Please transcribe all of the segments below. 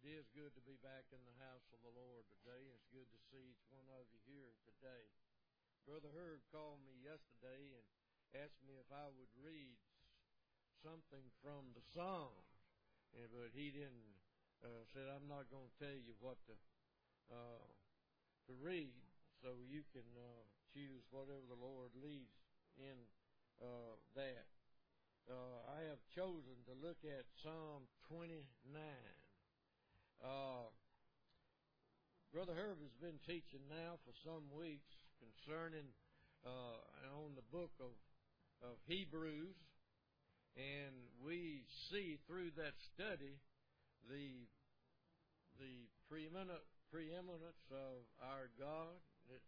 It is good to be back in the house of the Lord today. It's good to see each one of you here today. Brother Herb called me yesterday and asked me if I would read something from the Psalms, but he didn't. Said I'm not going to tell you what to read, so you can choose whatever the Lord leads in that. I have chosen to look at Psalm 29. Brother Herb has been teaching now for some weeks concerning on the book of Hebrews, and we see through that study the preeminence of our God, that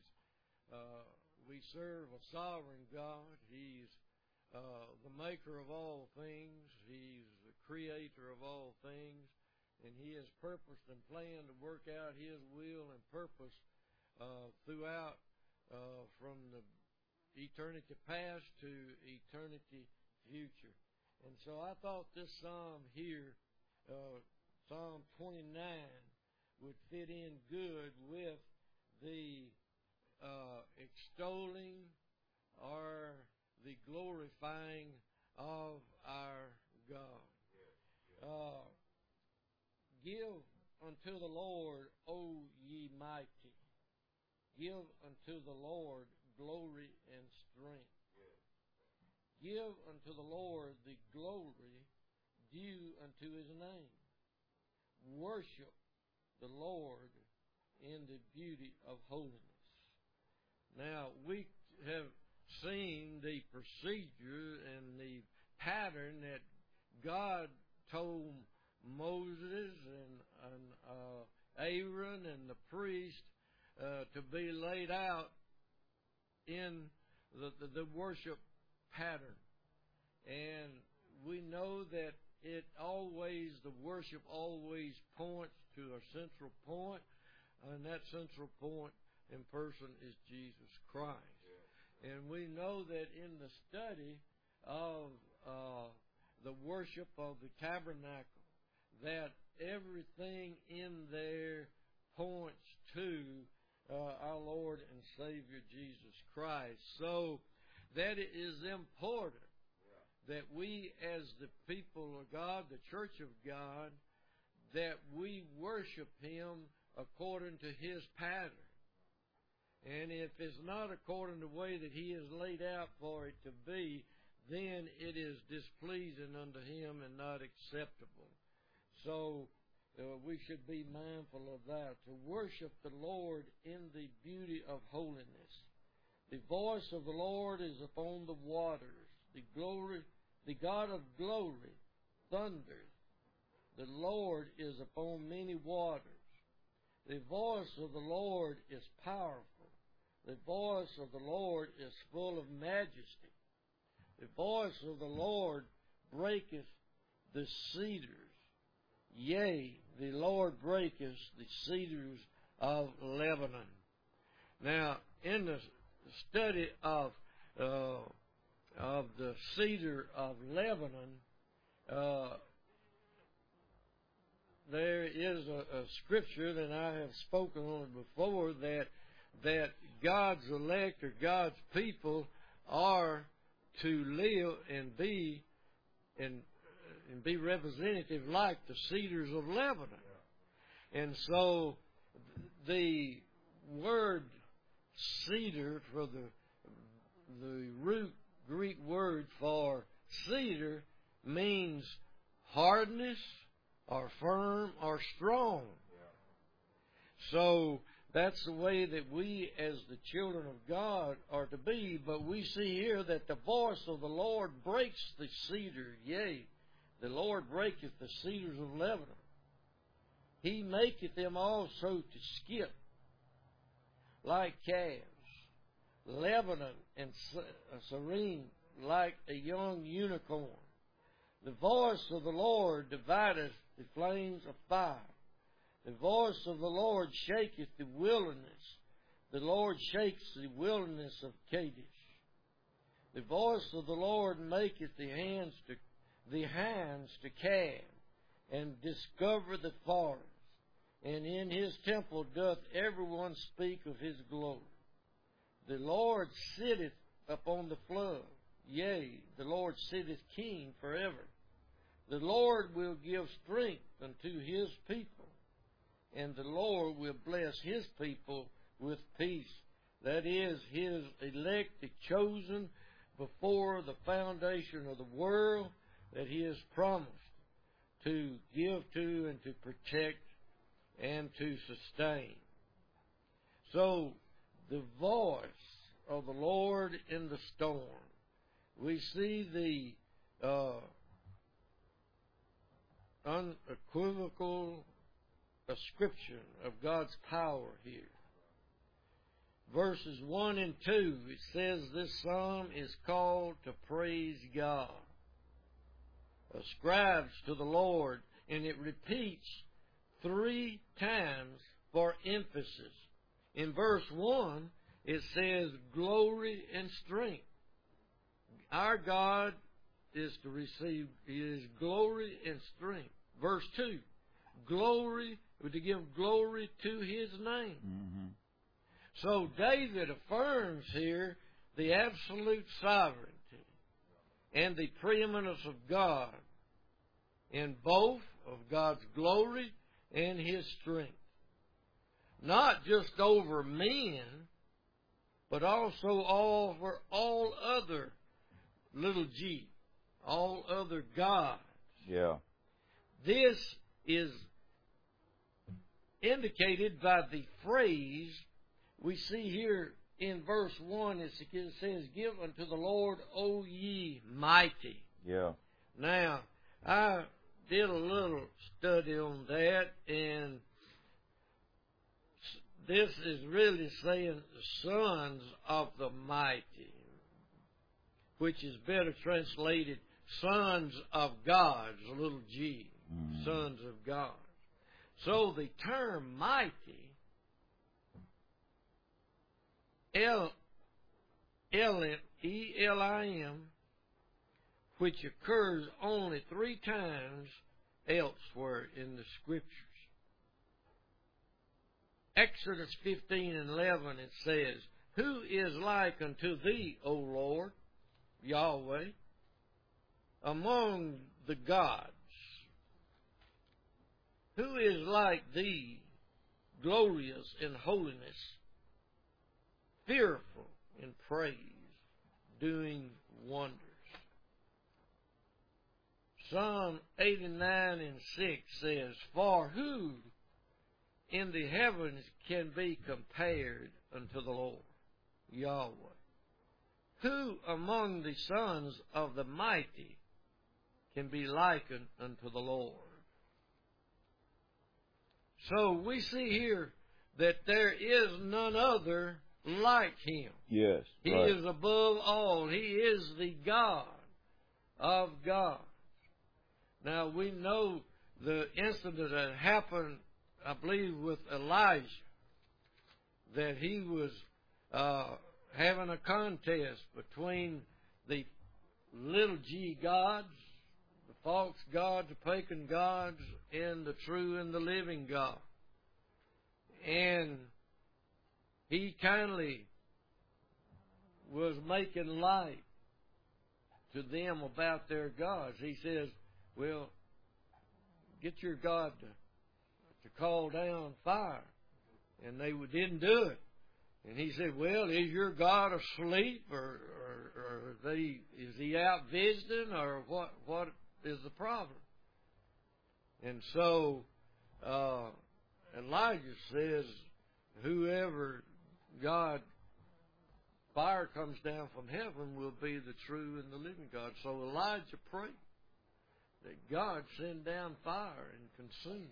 we serve a sovereign God. He's the maker of all things. He's the creator of all things. And He has purposed and planned to work out His will and purpose throughout from the eternity past to eternity future. And so I thought this psalm here, Psalm 29, would fit in good with the extolling or the glorifying of our God. Give unto the Lord, O ye mighty. Give unto the Lord glory and strength. Give unto the Lord the glory due unto His name. Worship the Lord in the beauty of holiness. Now, we have seen the procedure and the pattern that God told Moses and Aaron and the priest to be laid out in the worship pattern. And we know that the worship always points to a central point, and that central point in person is Jesus Christ. Yeah. And we know that in the study of the worship of the tabernacle, that everything in there points to our Lord and Savior Jesus Christ. So that it is important that we as the people of God, the church of God, that we worship Him according to His pattern. And if it's not according to the way that He has laid out for it to be, then it is displeasing unto Him and not acceptable. So we should be mindful of that, to worship the Lord in the beauty of holiness. The voice of the Lord is upon the waters. The God of glory thunders. The Lord is upon many waters. The voice of the Lord is powerful. The voice of the Lord is full of majesty. The voice of the Lord breaketh the cedars. Yea, the Lord breaketh the cedars of Lebanon. Now, in the study of the cedar of Lebanon, there is a scripture that I have spoken on before, that God's elect or God's people are to live and be representative like the cedars of Lebanon. And so the word cedar, for the root Greek word for cedar, means hardness or firm or strong. So that's the way that we as the children of God are to be. But we see here that the voice of the Lord breaks the cedar. Yea, the Lord breaketh the cedars of Lebanon. He maketh them also to skip like calves. Lebanon and Syren like a young unicorn. The voice of the Lord divideth the flames of fire. The voice of the Lord shaketh the wilderness. The Lord shakes the wilderness of Kadesh. The voice of the Lord maketh the hands to calve, and discover the forest. And in his temple doth everyone speak of his glory. The Lord sitteth upon the flood. Yea, the Lord sitteth king forever. The Lord will give strength unto his people, and the Lord will bless his people with peace. That is, his elect, chosen before the foundation of the world, that he has promised to give to and to protect and to sustain. So, the voice of the Lord in the storm. We see the unequivocal ascription of God's power here. Verses 1 and 2, it says this psalm is called to praise God. Ascribes to the Lord, and it repeats 3 times for emphasis. In verse 1, it says glory and strength. Our God is to receive his glory and strength. Verse 2, glory, to give glory to his name. Mm-hmm. So David affirms here the absolute sovereignty and the preeminence of God in both of God's glory and his strength. Not just over men, but also over all other little g, all other gods. Yeah. This is indicated by the phrase we see here in verse 1. It says, give unto the Lord, O ye mighty. Yeah. Now, I did a little study on that, and this is really saying sons of the mighty, which is better translated sons of God, a little g, sons of God. So the term mighty, E-L-I-M, which occurs only 3 times elsewhere in the Scriptures. Exodus 15 and 11, it says, who is like unto thee, O Lord, Yahweh, among the gods? Who is like thee, glorious in holiness, fearful in praise, doing wonders? Psalm 89 and 6 says, for who in the heavens can be compared unto the Lord, Yahweh? Who among the sons of the mighty can be likened unto the Lord? So we see here that there is none other like him. Yes. He right. is above all. He is the God of God. Now we know the incident that happened, I believe, with Elijah, that he was having a contest between the little g gods, the false gods, the pagan gods, and the true and the living God. And he kindly was making light to them about their gods. He says, well, get your God to call down fire. And they didn't do it. And he said, well, is your God asleep, or is he out visiting, or what is the problem? And so Elijah says, whoever God, fire comes down from heaven will be the true and the living God. So Elijah prayed that God send down fire and consume.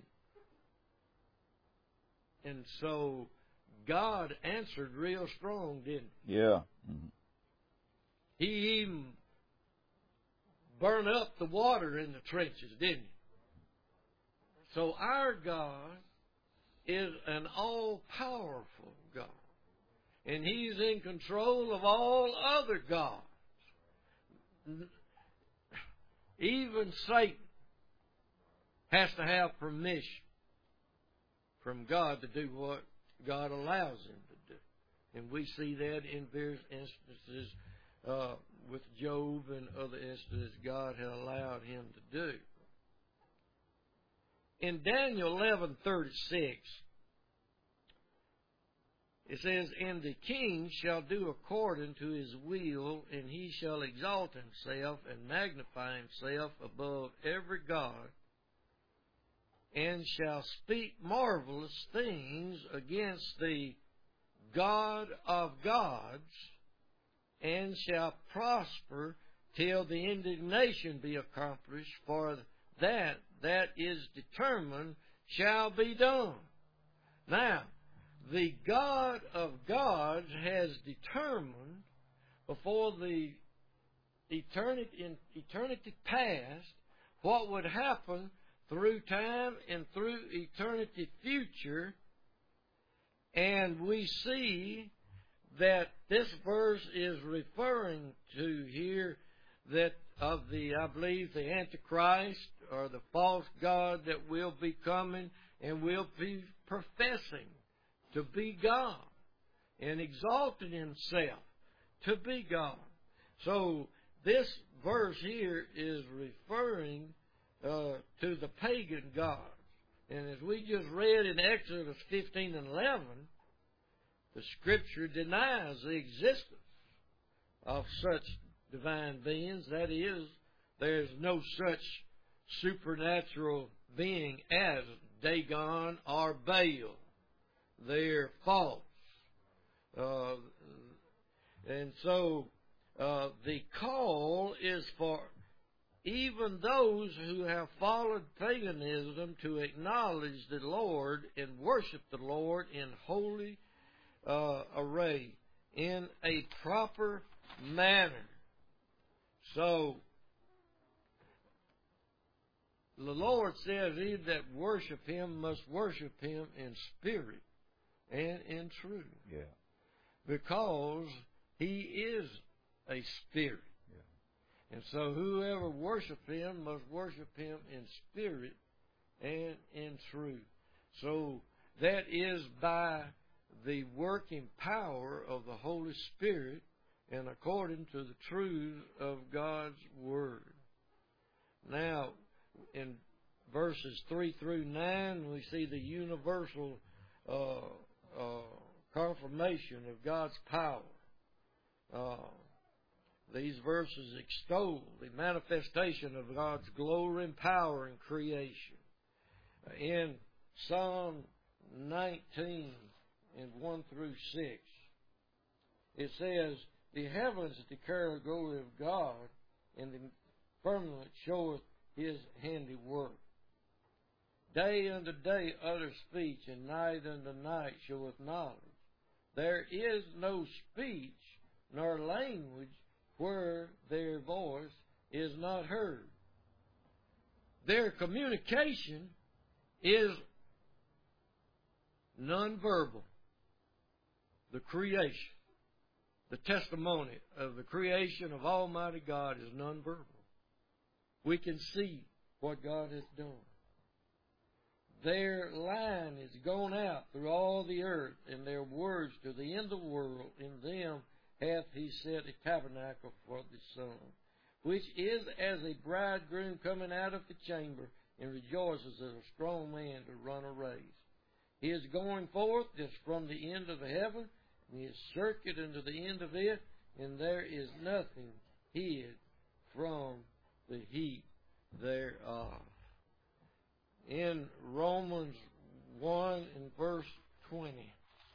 And so God answered real strong, didn't he? Yeah. Mm-hmm. He even burned up the water in the trenches, didn't he? So our God is an all-powerful God. And he's in control of all other gods. Even Satan has to have permission from God to do what God allows him to do. And we see that in various instances with Job and other instances God had allowed him to do. In Daniel 11:36, it says, "And the king shall do according to his will, and he shall exalt himself and magnify himself above every god, and shall speak marvelous things against the God of gods, and shall prosper till the indignation be accomplished, for that is determined shall be done." Now, the God of gods has determined before the eternity past what would happen through time and through eternity future. And we see that this verse is referring to here that of the, I believe, the Antichrist or the false god that will be coming and will be professing to be God and exalting himself to be God. So this verse here is referring to the pagan gods. And as we just read in Exodus 15 and 11, the Scripture denies the existence of such divine beings. That is, there is no such supernatural being as Dagon or Baal. They're false. And so the call is for even those who have followed paganism to acknowledge the Lord and worship the Lord in holy array, in a proper manner. So, the Lord says, "He that worship him must worship him in spirit and in truth." Yeah. Because he is a spirit. Yeah. And so whoever worship him must worship him in spirit and in truth. So that is by the working power of the Holy Spirit and according to the truth of God's Word. Now, in verses 3 through 9, we see the universal confirmation of God's power. These verses extol the manifestation of God's glory and power in creation. In Psalm 19 and 1 through 6, it says, "The heavens declare the glory of God, and the firmament showeth his handiwork. Day unto day uttereth speech, and night unto night showeth knowledge. There is no speech nor language where their voice is not heard." Their communication is nonverbal. The creation, the testimony of the creation of Almighty God is nonverbal. We can see what God has done. Their line is gone out through all the earth, and their words to the end of the world. In them hath he set a tabernacle for the sun, which is as a bridegroom coming out of the chamber, and rejoices as a strong man to run a race. His going forth is from the end of the heaven, and his circuit unto the end of it, and there is nothing hid from the heat thereof. In Romans 1 and verse 20.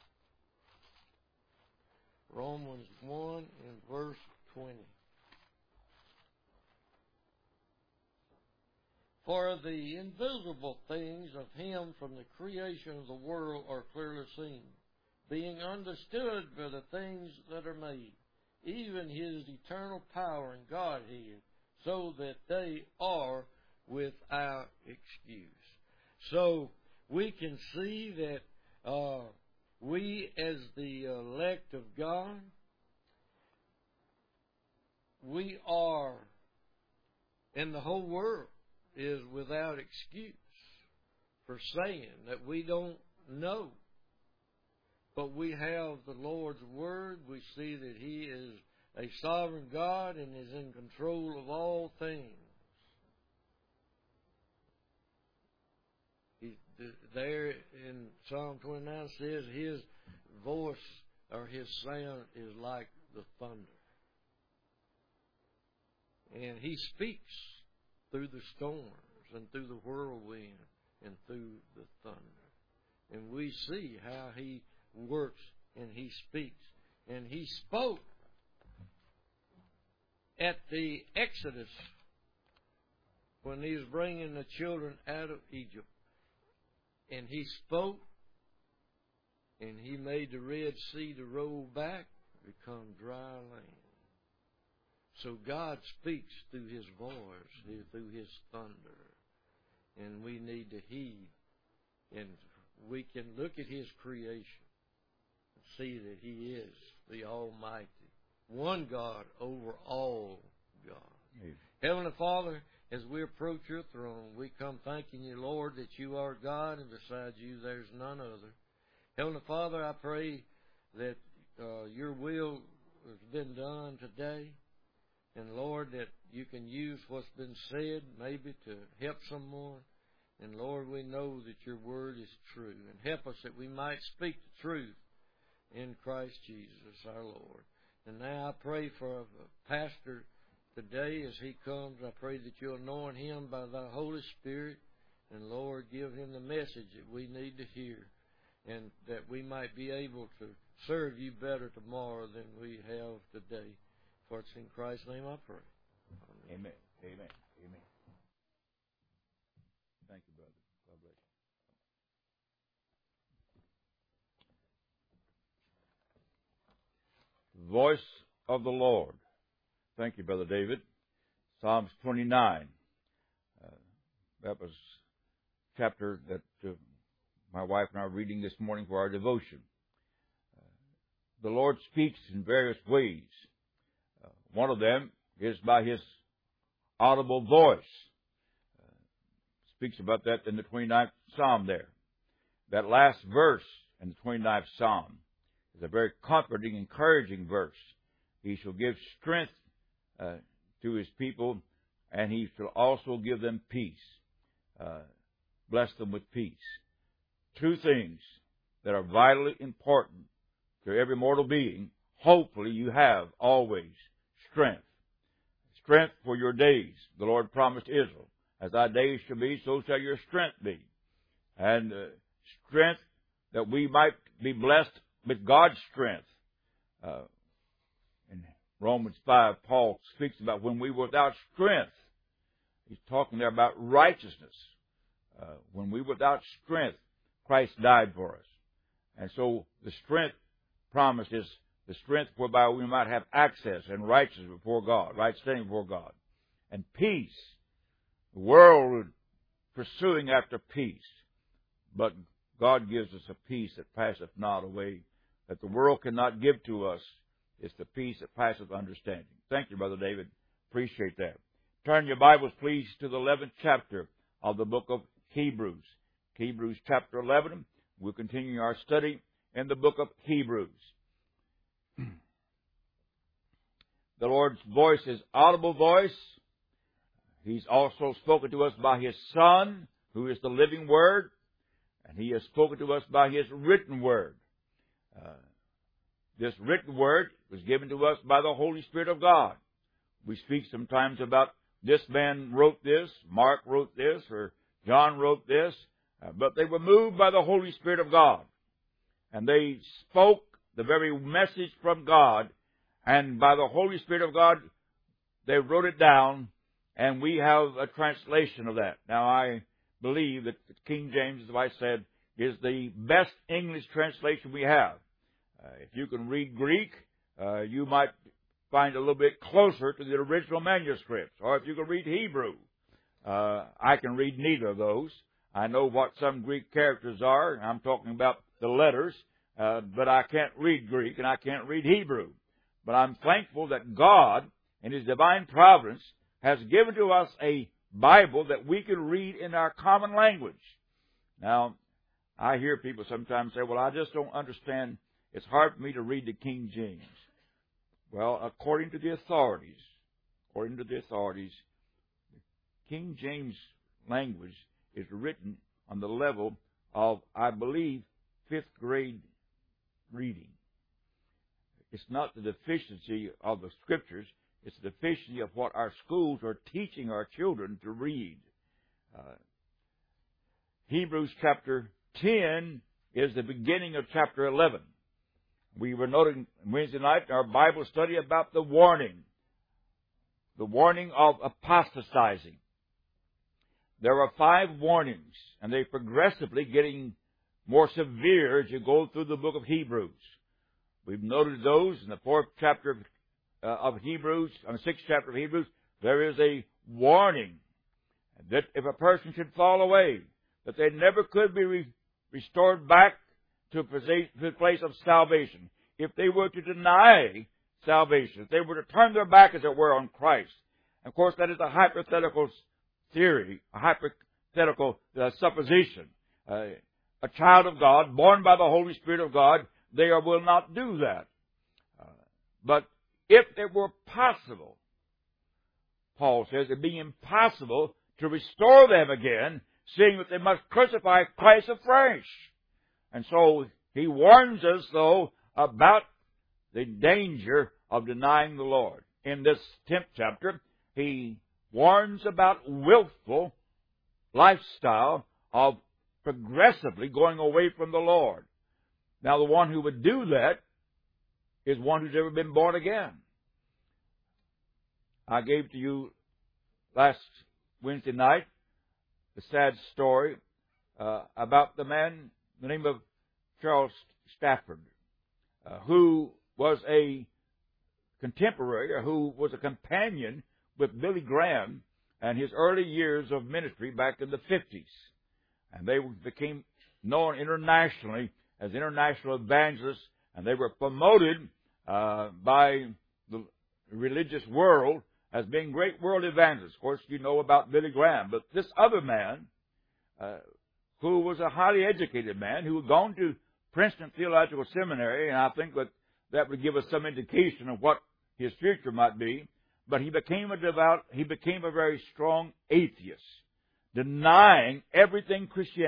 Romans 1 and verse 20. "For the invisible things of him from the creation of the world are clearly seen, being understood by the things that are made, even his eternal power and Godhead, so that they are without excuse." So we can see that we as the elect of God, we are, in the whole world is without excuse for saying that we don't know. But we have the Lord's Word. We see that He is a sovereign God and is in control of all things. There in Psalm 29 says His voice or His sound is like the thunder. And He speaks through the storms and through the whirlwind and through the thunder. And we see how He works and He speaks. And He spoke at the Exodus when He was bringing the children out of Egypt. And He spoke, and He made the Red Sea to roll back, become dry land. So God speaks through His voice, through His thunder. And we need to heed. And we can look at His creation and see that He is the Almighty, one God over all God. Amen. Heavenly Father, as we approach Your throne, we come thanking You, Lord, that You are God, and besides You there's none other. Heavenly Father, I pray that Your will has been done today. And Lord, that You can use what's been said maybe to help someone. And Lord, we know that Your Word is true. And help us that we might speak the truth in Christ Jesus our Lord. And now I pray for a pastor today as he comes. I pray that You'll anoint him by Thy Holy Spirit. And Lord, give him the message that we need to hear. And that we might be able to serve You better tomorrow than we have today. For it's in Christ's name I pray. Amen. Amen. Amen. Thank you, brother. God bless you. Voice of the Lord. Thank you, Brother David. Psalms 29. That was a chapter that my wife and I are reading this morning for our devotion. The Lord speaks in various ways. One of them is by His audible voice. Speaks about that in the 29th Psalm there. That last verse in the 29th Psalm is a very comforting, encouraging verse. He shall give strength to His people, and He shall also give them peace. Bless them with peace. Two things that are vitally important to every mortal being. Hopefully you have always strength. Strength for your days. The Lord promised Israel, as thy days shall be, so shall your strength be. And strength that we might be blessed with God's strength. In Romans 5, Paul speaks about when we were without strength. He's talking there about righteousness. When we were without strength, Christ died for us. And so the strength promised is the strength whereby we might have access and righteousness before God, right standing before God. And peace. The world is pursuing after peace. But God gives us a peace that passeth not away, that the world cannot give to us. It's the peace that passeth understanding. Thank you, Brother David. Appreciate that. Turn your Bibles, please, to the 11th chapter of the book of Hebrews. Hebrews chapter 11. We'll continue our study in the book of Hebrews. The Lord's voice is audible voice. He's also spoken to us by His Son, who is the living Word, and He has spoken to us by His written Word. This written Word was given to us by the Holy Spirit of God. We speak sometimes about this man wrote this, Mark wrote this, or John wrote this, but they were moved by the Holy Spirit of God. And they spoke the very message from God, and by the Holy Spirit of God, they wrote it down, and we have a translation of that. Now, I believe that King James, as I said, is the best English translation we have. If you can read Greek, you might find a little bit closer to the original manuscripts. Or if you can read Hebrew, I can read neither of those. I know what some Greek characters are. I'm talking about the letters, but I can't read Greek and I can't read Hebrew. But I'm thankful that God, in His divine providence, has given to us a Bible that we could read in our common language. Now, I hear people sometimes say, well, I just don't understand. It's hard for me to read the King James. Well, according to the authorities, King James language is written on the level of, I believe, 5th grade reading. It's not the deficiency of the Scriptures. It's the deficiency of what our schools are teaching our children to read. Hebrews chapter 10 is the beginning of chapter 11. We were noting Wednesday night in our Bible study about the warning of apostatizing. There are 5 warnings, and they're progressively getting more severe as you go through the book of Hebrews. We've noted those in the 4th chapter of Hebrews, on the 6th chapter of Hebrews. There is a warning that if a person should fall away, that they never could be restored back to a place of salvation. If they were to deny salvation, if they were to turn their back, as it were, on Christ. Of course, that is a hypothetical theory, a hypothetical supposition. A child of God, born by the Holy Spirit of God, they will not do that. But if it were possible, Paul says, it'd be impossible to restore them again, seeing that they must crucify Christ afresh. And so he warns us, though, about the danger of denying the Lord. In this 10th chapter, he warns about willful lifestyle of progressively going away from the Lord. Now, the one who would do that is one who's ever been born again. I gave to you last Wednesday night the sad story about the man, the name of Charles Stafford, who was a contemporary, or who was a companion with Billy Graham and his early years of ministry back in the 50s. And they became known internationally as international evangelists, and they were promoted by the religious world as being great world evangelists. Of course, you know about Billy Graham. But this other man, who was a highly educated man, who had gone to Princeton Theological Seminary, and I think that would give us some indication of what his future might be, but he became a very strong atheist, denying everything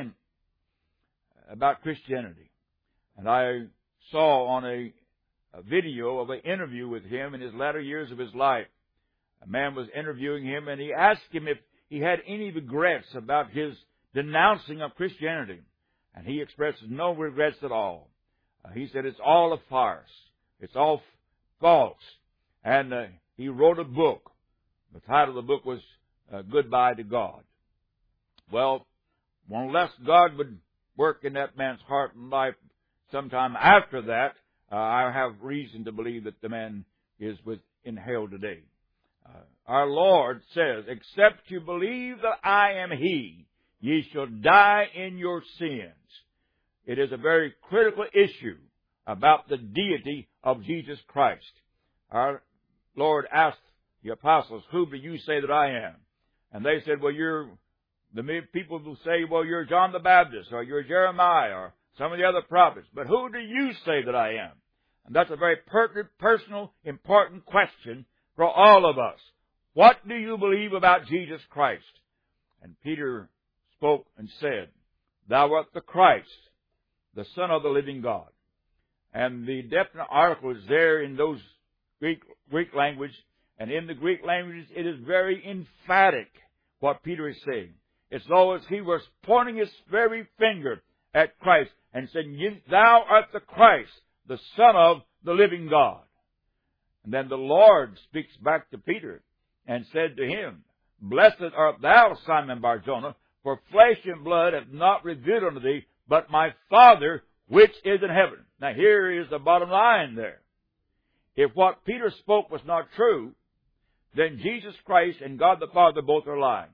about Christianity. And I saw on a video of an interview with him in his latter years of his life. A man was interviewing him, and he asked him if he had any regrets about his denouncing of Christianity. And he expressed no regrets at all. He said it's all a farce. It's all false. And he wrote a book. The title of the book was Goodbye to God. Well, unless God would work in that man's heart and life sometime after that, I have reason to believe that the man is in hell today. Our Lord says, except you believe that I am He, ye shall die in your sins. It is a very critical issue about the deity of Jesus Christ. Our Lord asked the apostles, who do you say that I am? And they said, well, the people will say, well, you're John the Baptist, or you're Jeremiah, or some of the other prophets. But who do you say that I am? And that's a very pertinent, personal, important question for all of us. What do you believe about Jesus Christ? And Peter spoke and said, Thou art the Christ, the Son of the living God. And the definite article is there in those Greek language. And in the Greek language, it is very emphatic what Peter is saying. It's though as he was pointing his very finger at Christ and saying, Thou art the Christ, the Son of the living God. And then the Lord speaks back to Peter and said to him, Blessed art thou, Simon Bar-Jonah, for flesh and blood hath not revealed unto thee, but my Father which is in heaven. Now here is the bottom line there. If what Peter spoke was not true, then Jesus Christ and God the Father both are lying.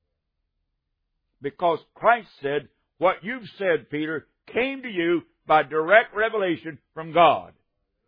Because Christ said, what you've said, Peter, came to you by direct revelation from God.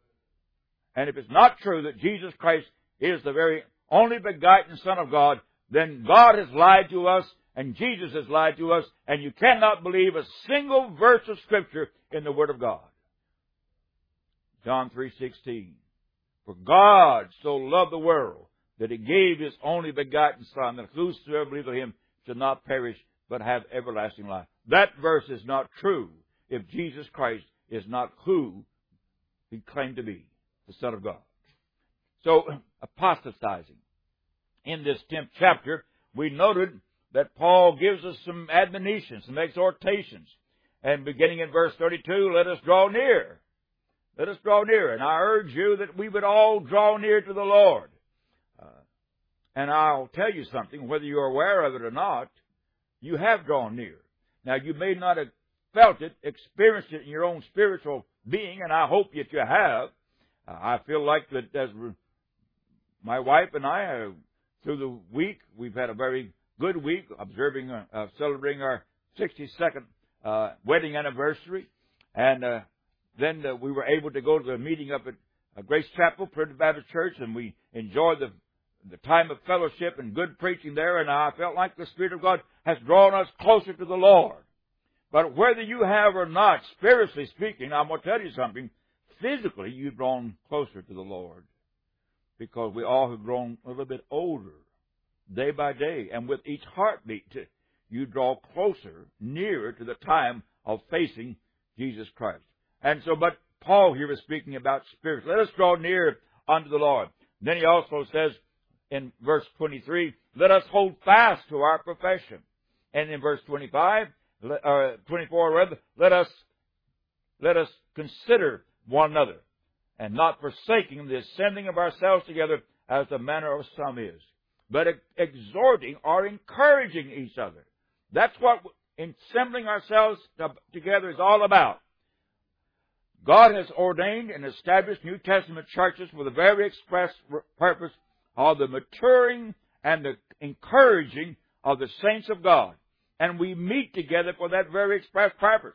And if it's not true that Jesus Christ is the very only begotten Son of God, then God has lied to us, and Jesus has lied to us, and you cannot believe a single verse of Scripture in the Word of God. John 3:16. For God so loved the world that He gave His only begotten Son, that whosoever believeth in Him should not perish, but have everlasting life. That verse is not true if Jesus Christ is not who He claimed to be, the Son of God. So, apostatizing. In this 10th chapter, we noted that Paul gives us some admonitions, some exhortations. And beginning in verse 32, let us draw near. Let us draw near. And I urge you that we would all draw near to the Lord. And I'll tell you something, whether you're aware of it or not, you have drawn near. Now, you may not have felt it, experienced it in your own spiritual being, and I hope that you have. I feel like that as my wife and I, through the week, we've had a very good week, celebrating our 62nd wedding anniversary. And then we were able to go to the meeting up at Grace Chapel, Primitive Baptist Church, and we enjoyed the time of fellowship and good preaching there, and I felt like the Spirit of God has drawn us closer to the Lord. But whether you have or not, spiritually speaking, I'm going to tell you something, physically you've drawn closer to the Lord. Because we all have grown a little bit older, day by day, and with each heartbeat, you draw closer, nearer to the time of facing Jesus Christ. And so, but Paul here is speaking about spirit. Let us draw near unto the Lord. Then he also says in verse 23, let us hold fast to our profession. And in verse 24, let us consider one another, and not forsaking the assembling of ourselves together as the manner of some is, but exhorting or encouraging each other. That's what assembling ourselves together is all about. God has ordained and established New Testament churches for the very express purpose of the maturing and the encouraging of the saints of God. And we meet together for that very express purpose.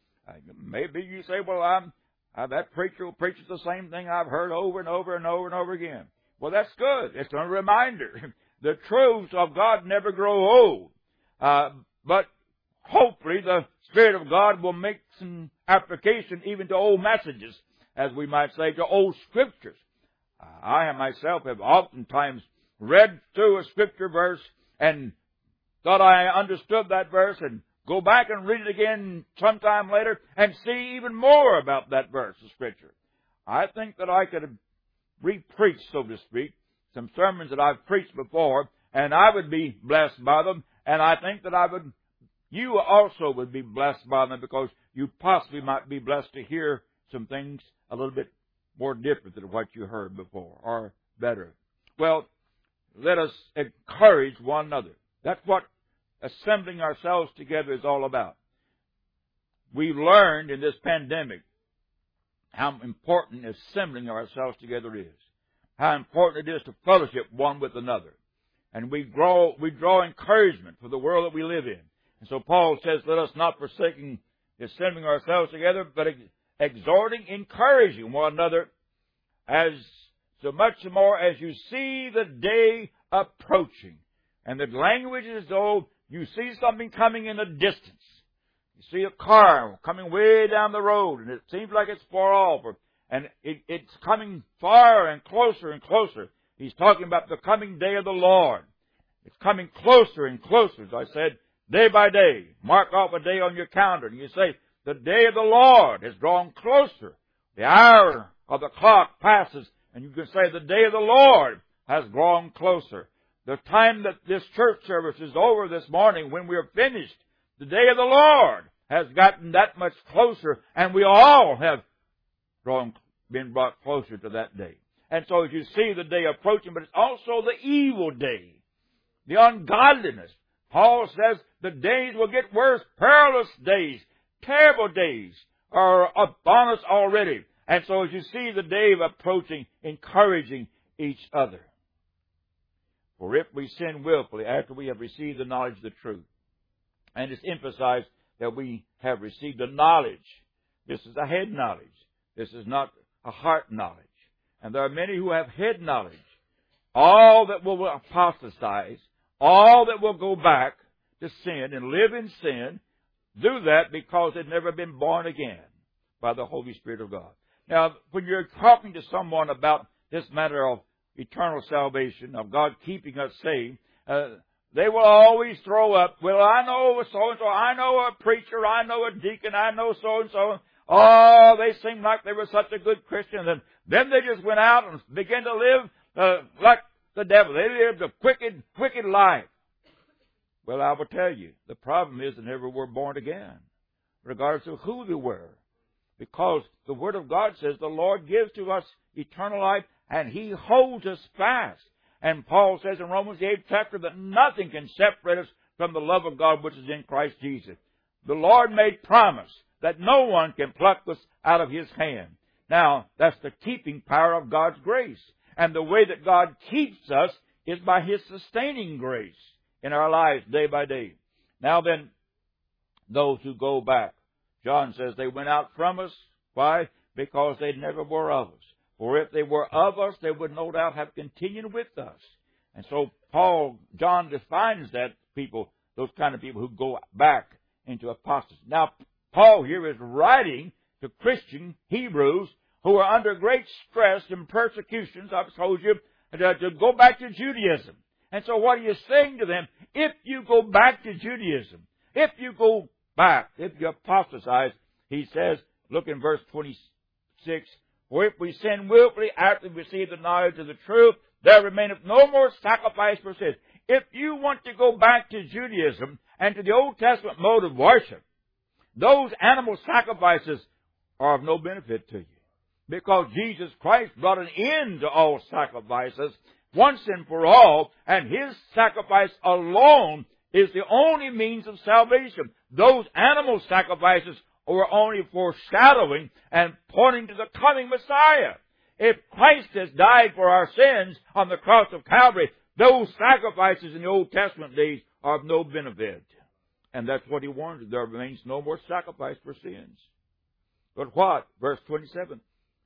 Maybe you say, well, that preacher preaches the same thing I've heard over and over and over and over again. Well, that's good. It's a reminder. The truths of God never grow old. But hopefully the Spirit of God will make some application even to old messages, as we might say, to old scriptures. I myself have oftentimes read through a scripture verse and thought I understood that verse, and go back and read it again sometime later and see even more about that verse of Scripture. I think that I could have re-preached, so to speak, some sermons that I've preached before, and I would be blessed by them, and I think that you also would be blessed by them, because you possibly might be blessed to hear some things a little bit more different than what you heard before, or better. Well, let us encourage one another. That's what assembling ourselves together is all about. We've learned in this pandemic how important assembling ourselves together is. How important it is to fellowship one with another. And we draw encouragement for the world that we live in. And so Paul says, let us not forsaking assembling ourselves together, but exhorting, encouraging one another, as so much more as you see the day approaching. And the language is as though you see something coming in the distance. You see a car coming way down the road, and it seems like it's far off, and it's coming far and closer and closer. He's talking about the coming day of the Lord. It's coming closer and closer, as I said, day by day. Mark off a day on your calendar, and you say, the day of the Lord has drawn closer. The hour of the clock passes, and you can say the day of the Lord has drawn closer. The time that this church service is over this morning, when we are finished, the day of the Lord has gotten that much closer, and we all have been brought closer to that day. And so as you see the day approaching, but it's also the evil day, the ungodliness. Paul says the days will get worse, perilous days, terrible days are upon us already. And so as you see the day approaching, encouraging each other. For if we sin willfully after we have received the knowledge of the truth, and it's emphasized that we have received the knowledge. This is a head knowledge. This is not a heart knowledge. And there are many who have head knowledge. All that will apostatize, all that will go back to sin and live in sin do that because they've never been born again by the Holy Spirit of God. Now, when you're talking to someone about this matter of eternal salvation, of God keeping us saved, they will always throw up, well, I know so-and-so, I know a preacher, I know a deacon, I know so-and-so. Oh, they seem like they were such a good Christian. And then they just went out and began to live like the devil. They lived a wicked life. Well, I will tell you, the problem is they never were born again, regardless of who they were. Because the Word of God says the Lord gives to us eternal life, and He holds us fast. And Paul says in Romans the 8th chapter that nothing can separate us from the love of God which is in Christ Jesus. The Lord made promise that no one can pluck us out of His hand. Now, that's the keeping power of God's grace. And the way that God keeps us is by His sustaining grace in our lives day by day. Now then, those who go back, John says they went out from us. Why? Because they never were of us. For if they were of us, they would no doubt have continued with us. And so John defines that people, those kind of people who go back into apostasy. Now, Paul here is writing to Christian Hebrews who are under great stress and persecutions, I've told you, to go back to Judaism. And so what he is saying to them, if you go back to Judaism, if you go back, if you apostatize, he says, look in verse 26, for if we sin willfully after we receive the knowledge of the truth, there remaineth no more sacrifice for sins. If you want to go back to Judaism and to the Old Testament mode of worship, those animal sacrifices are of no benefit to you. Because Jesus Christ brought an end to all sacrifices once and for all, and His sacrifice alone is the only means of salvation. Those animal sacrifices were only foreshadowing and pointing to the coming Messiah. If Christ has died for our sins on the cross of Calvary, those sacrifices in the Old Testament days are of no benefit. And that's what He warns. There remains no more sacrifice for sins. But what? Verse 27.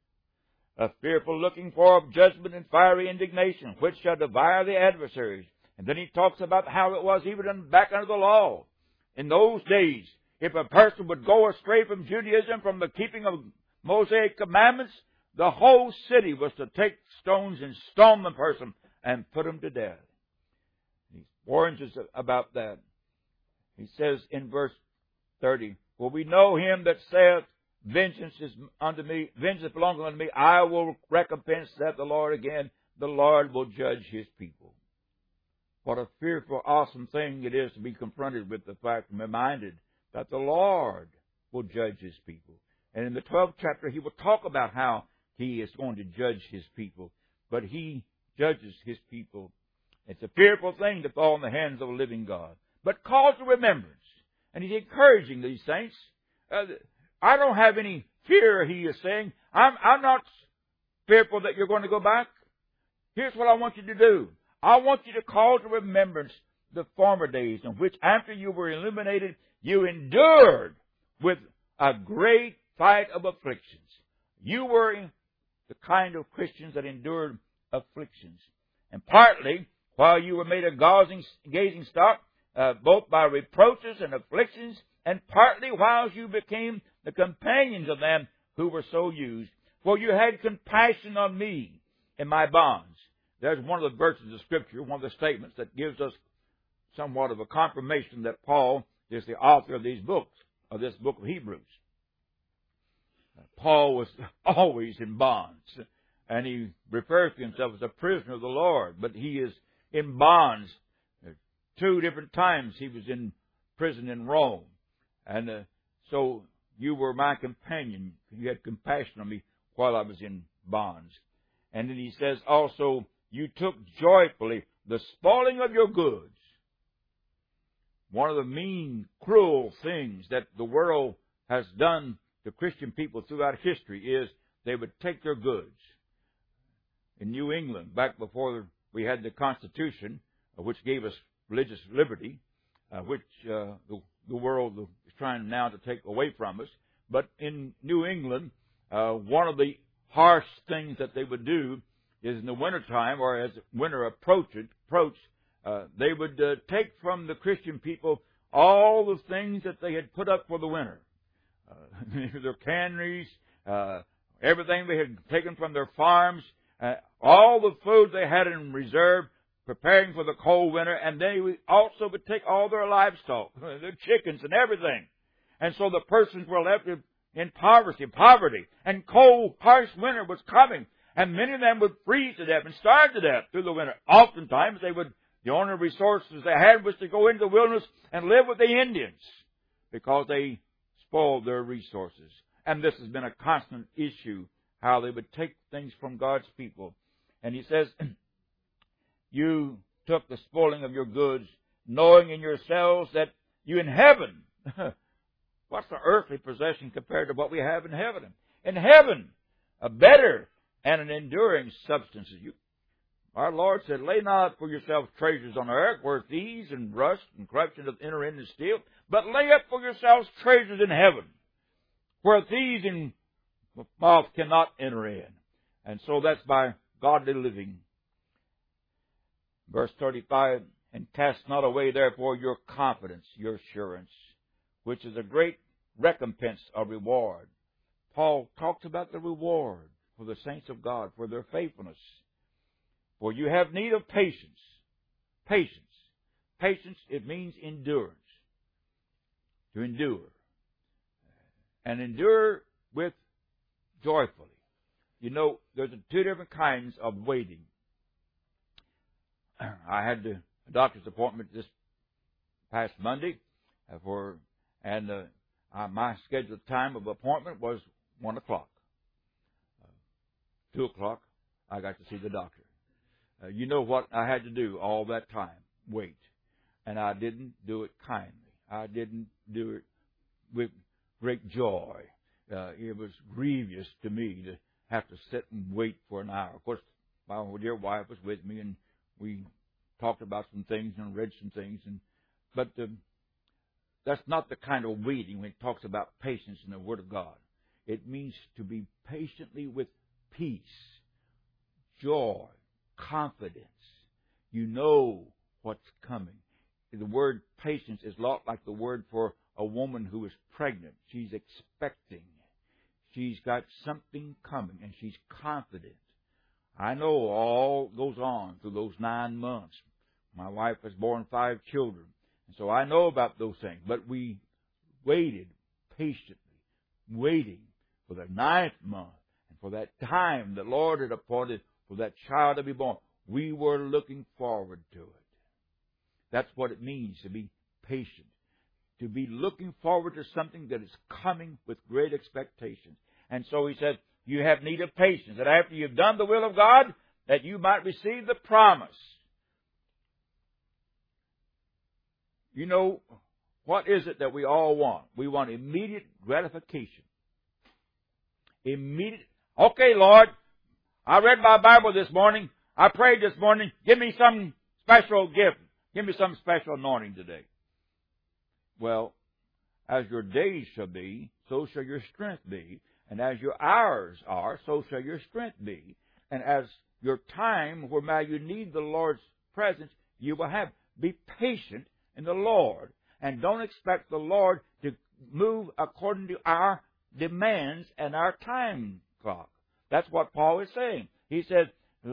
A fearful looking for of judgment and fiery indignation, which shall devour the adversaries. And then he talks about how it was even back under the law. In those days, if a person would go astray from Judaism, from the keeping of Mosaic commandments, the whole city was to take stones and stone the person and put him to death. He warns us about that. He says in verse 30, for we know him that saith, vengeance is unto me, vengeance belongeth unto me, I will recompense, saith the Lord again, the Lord will judge His people. What a fearful, awesome thing it is to be confronted with the fact and reminded that the Lord will judge His people. And in the 12th chapter, He will talk about how He is going to judge His people. But He judges His people. It's a fearful thing to fall in the hands of a living God. But call to remembrance. And He's encouraging these saints. I don't have any fear, He is saying. I'm not fearful that you're going to go back. Here's what I want you to do. I want you to call to remembrance the former days in which after you were illuminated, you endured with a great fight of afflictions. You were the kind of Christians that endured afflictions. And partly, while you were made a gazing stock, both by reproaches and afflictions, and partly while you became the companions of them who were so used. For you had compassion on me in my bonds. There's one of the verses of Scripture, one of the statements that gives us somewhat of a confirmation that Paul is the author of these books, of this book of Hebrews. Paul was always in bonds, and he refers to himself as a prisoner of the Lord, but he is in bonds. 2 different times he was in prison in Rome. And so you were my companion. You had compassion on me while I was in bonds. And then he says also, you took joyfully the spoiling of your goods. One of the mean, cruel things that the world has done to Christian people throughout history is they would take their goods. In New England, back before we had the Constitution, which gave us religious liberty, which the world is trying now to take away from us. But in New England, one of the harsh things that they would do is in the wintertime, or as winter approached, they would take from the Christian people all the things that they had put up for the winter. Their canneries, everything they had taken from their farms, all the food they had in reserve, preparing for the cold winter, and they also would take all their livestock, their chickens and everything. And so the persons were left in poverty, and cold, harsh winter was coming, and many of them would freeze to death and starve to death through the winter. Oftentimes the only resources they had was to go into the wilderness and live with the Indians, because they spoiled their resources. And this has been a constant issue, how they would take things from God's people. And he says, you took the spoiling of your goods, knowing in yourselves that you in heaven, what's the earthly possession compared to what we have in heaven? In heaven, a better and an enduring substance. Our Lord said, lay not for yourselves treasures on earth, where thieves and rust and corruption doth enter in and steal, but lay up for yourselves treasures in heaven, where thieves and moth cannot enter in. And so that's by godly living. Verse 35, and cast not away therefore your confidence, your assurance, which is a great recompense of reward. Paul talks about the reward for the saints of God, for their faithfulness. For you have need of patience. Patience. Patience, it means endurance. To endure. And endure with joyfully. You know, there's two different kinds of waiting. I had a doctor's appointment this past Monday, my scheduled time of appointment was 1 o'clock. 2 o'clock, I got to see the doctor. You know what I had to do all that time? Wait. And I didn't do it kindly. I didn't do it with great joy. It was grievous to me to have to sit and wait for an hour. Of course, my dear wife was with me, and we talked about some things and read some things. But that's not the kind of waiting when it talks about patience in the Word of God. It means to be patiently with peace, joy, confidence. You know what's coming. The word patience is a lot like the word for a woman who is pregnant. She's expecting. She's got something coming, and she's confident. I know all goes on through those 9 months. My wife has borne 5 children, and so I know about those things. But we waited patiently, waiting for the 9th month, and for that time the Lord had appointed for that child to be born. We were looking forward to it. That's what it means to be patient. To be looking forward to something that is coming with great expectation. And so he said, you have need of patience, that after you've done the will of God, that you might receive the promise. You know, what is it that we all want? We want immediate gratification. Immediate. Okay, Lord, I read my Bible this morning. I prayed this morning. Give me some special gift. Give me some special anointing today. Well, as your days shall be, so shall your strength be. And as your hours are, so shall your strength be. And as your time whereby you need the Lord's presence, you will have. Be patient in the Lord. And don't expect the Lord to move according to our demands and our time clock. That's what Paul is saying. He says,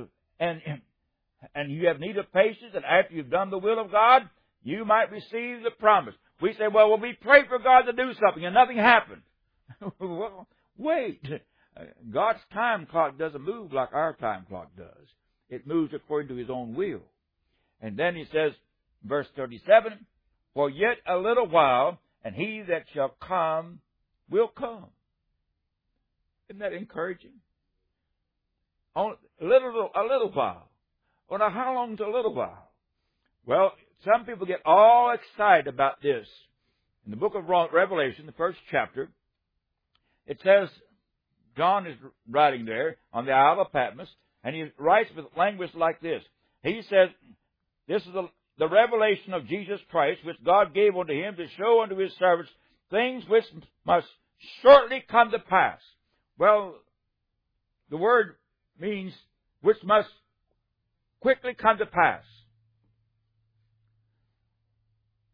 and you have need of patience, and after you've done the will of God, you might receive the promise. We say, well, we prayed for God to do something, and nothing happened. Well, wait. God's time clock doesn't move like our time clock does. It moves according to His own will. And then he says, verse 37, for yet a little while, and He that shall come will come. Isn't that encouraging? A little while. Well, now, how long is a little while? Well, some people get all excited about this. In the book of Revelation, the 1st chapter, it says, John is writing there on the Isle of Patmos, and he writes with language like this. He says, this is the revelation of Jesus Christ, which God gave unto Him to show unto His servants things which must shortly come to pass. Well, the word means which must quickly come to pass.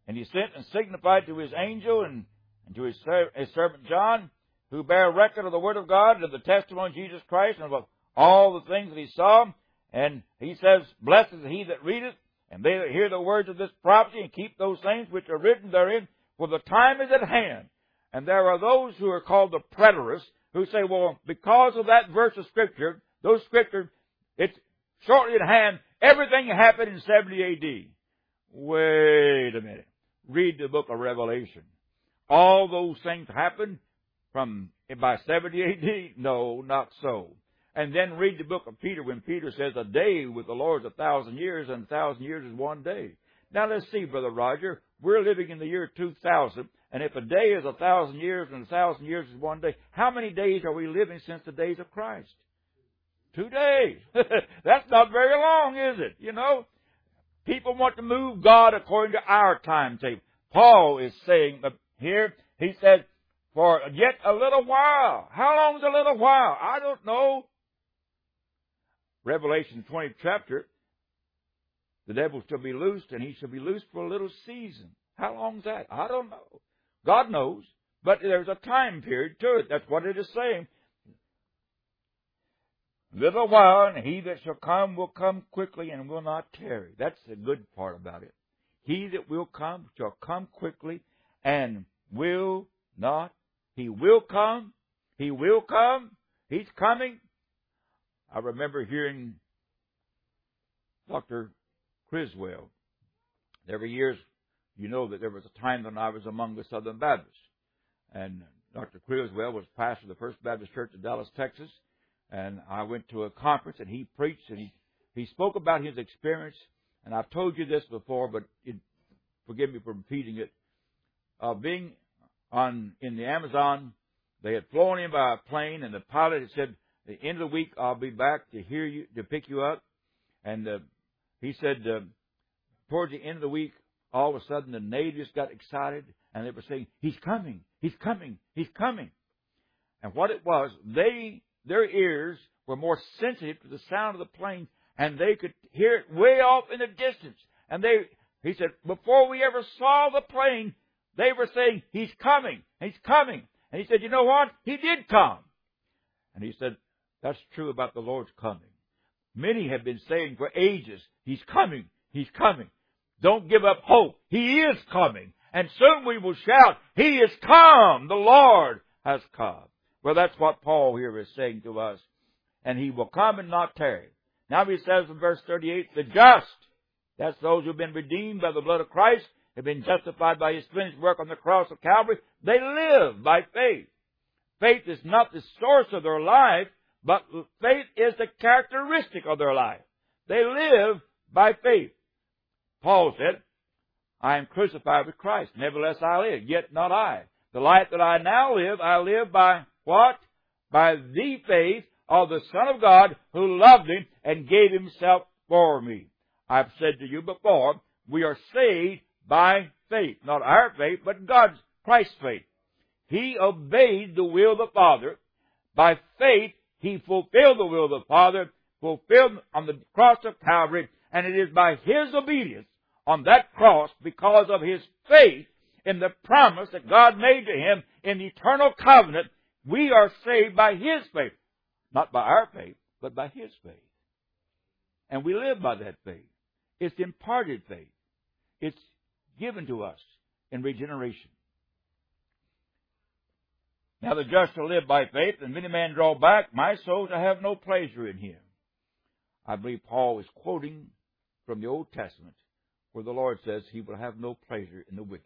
And he sent and signified to his angel and to his servant John, who bear record of the word of God and of the testimony of Jesus Christ and of all the things that he saw. And he says, Blessed is he that readeth, and they that hear the words of this prophecy, and keep those things which are written therein, for the time is at hand. And there are those who are called the preterists, who say, well, because of that verse of Scripture, those Scriptures, it's shortly at hand, everything happened in 70 A.D. Wait a minute. Read the book of Revelation. All those things happened by 70 A.D.? No, not so. And then read the book of Peter when Peter says, a day with the Lord is 1,000 years, and 1,000 years is one day. Now let's see, Brother Roger. We're living in the year 2000, and if a day is 1,000 years and 1,000 years is one day, how many days are we living since the days of Christ? 2 days. That's not very long, is it? You know? People want to move God according to our timetable. Paul is saying here, he said, for yet a little while. How long is a little while? I don't know. Revelation 20th chapter, the devil shall be loosed, and he shall be loosed for a little season. How long is that? I don't know. God knows. But there's a time period to it. That's what it is saying. Little while, and he that shall come will come quickly and will not tarry. That's the good part about it. He that will come shall come quickly and will not. He will come. He will come. He's coming. I remember hearing Dr. Criswell. There were years, you know that there was a time when I was among the Southern Baptists. And Dr. Criswell was pastor of the First Baptist Church in Dallas, Texas. And I went to a conference and he preached and he spoke about his experience. And I've told you this before, but forgive me for repeating it. Being in the Amazon, they had flown in by a plane, and the pilot had said, "The end of the week I'll be back to pick you up." And he said, towards the end of the week, all of a sudden the natives got excited, and they were saying, "He's coming! He's coming! He's coming!" And what it was, their ears were more sensitive to the sound of the plane, and they could hear it way off in the distance. And he said, before we ever saw the plane, they were saying, "He's coming! He's coming!" And he said, "You know what? He did come." And he said, that's true about the Lord's coming. Many have been saying for ages, "He's coming! He's coming!" Don't give up hope. He is coming. And soon we will shout, "He is come! The Lord has come!" Well, that's what Paul here is saying to us. And he will come and not tarry. Now he says in verse 38, the just, that's those who have been redeemed by the blood of Christ, have been justified by His finished work on the cross of Calvary. They live by faith. Faith is not the source of their life, but faith is the characteristic of their life. They live by faith. Paul said, I am crucified with Christ. Nevertheless I live, yet not I. The life that I now live, I live by what? By the faith of the Son of God who loved me and gave Himself for me. I've said to you before, we are saved by faith. Not our faith, but God's, Christ's faith. He obeyed the will of the Father. By faith, He fulfilled the will of the Father, fulfilled on the cross of Calvary, and it is by His obedience on that cross, because of His faith in the promise that God made to Him in the eternal covenant, we are saved by His faith. Not by our faith, but by His faith. And we live by that faith. It's imparted faith. It's given to us in regeneration. Now the just shall live by faith, and many men draw back. My soul shall have no pleasure in him. I believe Paul is quoting from the Old Testament, where the Lord says He will have no pleasure in the wicked.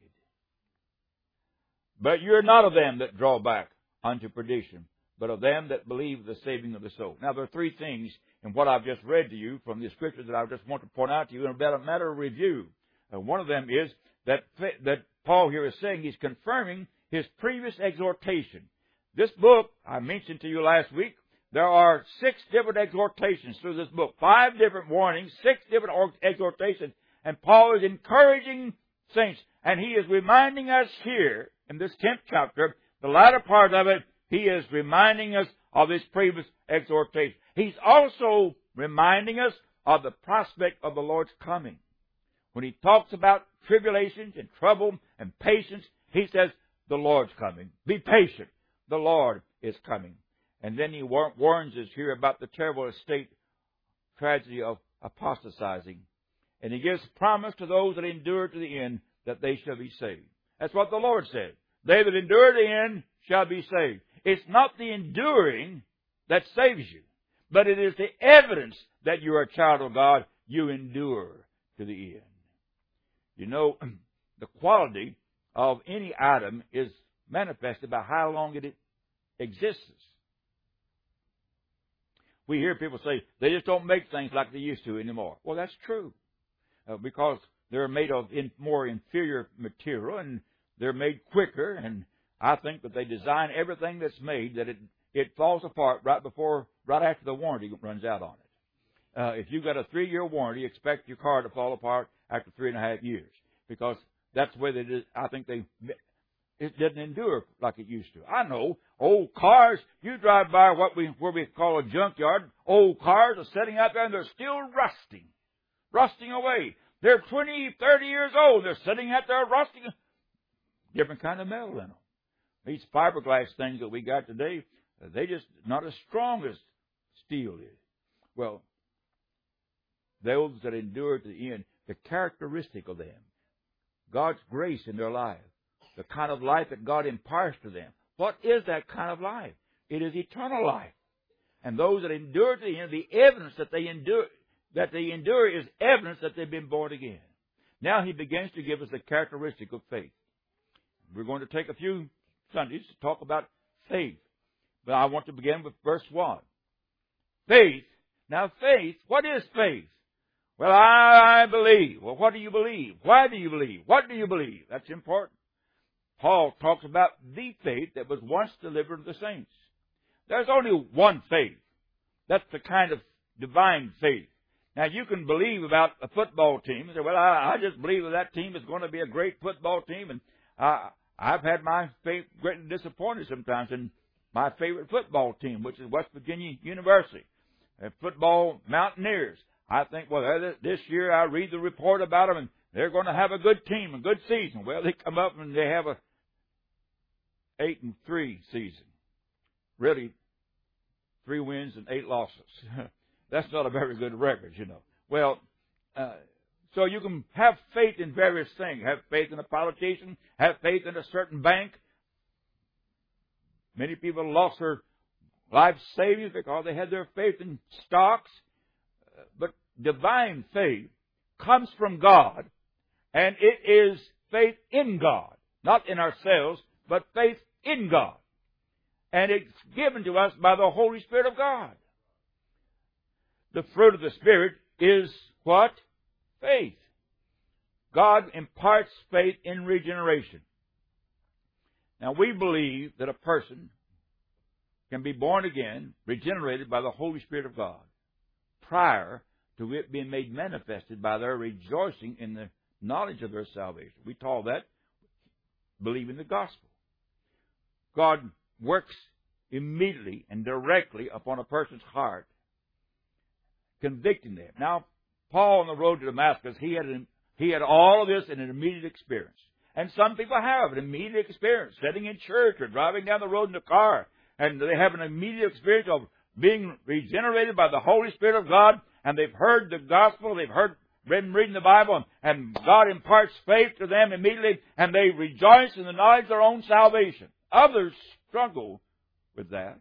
But you're not of them that draw back unto perdition, but of them that believe the saving of the soul. Now there are three things in what I've just read to you from the Scriptures that I just want to point out to you in a matter of review. One of them is that Paul here is saying he's confirming his previous exhortation. This book, I mentioned to you last week, there are 6 different exhortations through this book. 5 different warnings, 6 different exhortations. And Paul is encouraging saints. And he is reminding us here in this 10th chapter, the latter part of it, he is reminding us of his previous exhortation. He's also reminding us of the prospect of the Lord's coming. when he talks about tribulations and trouble and patience, he says, the Lord's coming. Be patient. The Lord is coming. And then he warns us here about the terrible tragedy of apostatizing. And he gives promise to those that endure to the end that they shall be saved. That's what the Lord said. They that endure to the end shall be saved. It's not the enduring that saves you, but it is the evidence that you're a child of God. You endure to the end. You know, the quality of any item is manifested by how long it exists. We hear people say they just don't make things like they used to anymore. Well, that's true. Because they're made of more inferior material and they're made quicker, and I think that they design everything that's made that it falls apart right after the warranty runs out on it. If you've got a 3-year warranty, expect your car to fall apart after 3.5 years, because that's the way they did. I think it didn't endure like it used to. I know old cars. You drive by where we call a junkyard. Old cars are sitting out there and they're still rusting away. They're 20, 30 years old. They're sitting out there rusting. Different kind of metal in them. These fiberglass things that we got today, they just not as strong as steel is. Well, those that endure to the end, the characteristic of them, God's grace in their life, the kind of life that God imparts to them. What is that kind of life? It is eternal life. And those that endure to the end, the evidence that they endure is evidence that they've been born again. Now he begins to give us the characteristic of faith. We're going to take a few Sundays to talk about faith. But I want to begin with verse 1. Faith. Now faith, what is faith? Well, I believe. Well, what do you believe? Why do you believe? What do you believe? That's important. Paul talks about the faith that was once delivered to the saints. There's only one faith. That's the kind of divine faith. Now, you can believe about a football team and say, well, I just believe that team is going to be a great football team. And I've had my faith greatly disappointed sometimes in my favorite football team, which is West Virginia University. Football Mountaineers. I think, well, this year I read the report about them and they're going to have a good team, a good season. Well, they come up and they have a 8-3 season. Really, 3 wins and 8 losses. That's not a very good record, you know. Well, so you can have faith in various things. Have faith in a politician. Have faith in a certain bank. Many people lost their life savings because they had their faith in stocks. But divine faith comes from God, and it is faith in God. Not in ourselves, but faith in God. And it's given to us by the Holy Spirit of God. The fruit of the Spirit is what? Faith. God imparts faith in regeneration. Now, we believe that a person can be born again, regenerated by the Holy Spirit of God, prior to it being made manifested by their rejoicing in the knowledge of their salvation. We call that believing the gospel. God works immediately and directly upon a person's heart, convicting them. Now, Paul on the road to Damascus, he had all of this in an immediate experience. And some people have an immediate experience, sitting in church or driving down the road in a car, and they have an immediate experience of being regenerated by the Holy Spirit of God, and they've heard the gospel, been reading the Bible, and God imparts faith to them immediately, and they rejoice in the knowledge of their own salvation. Others struggle with that.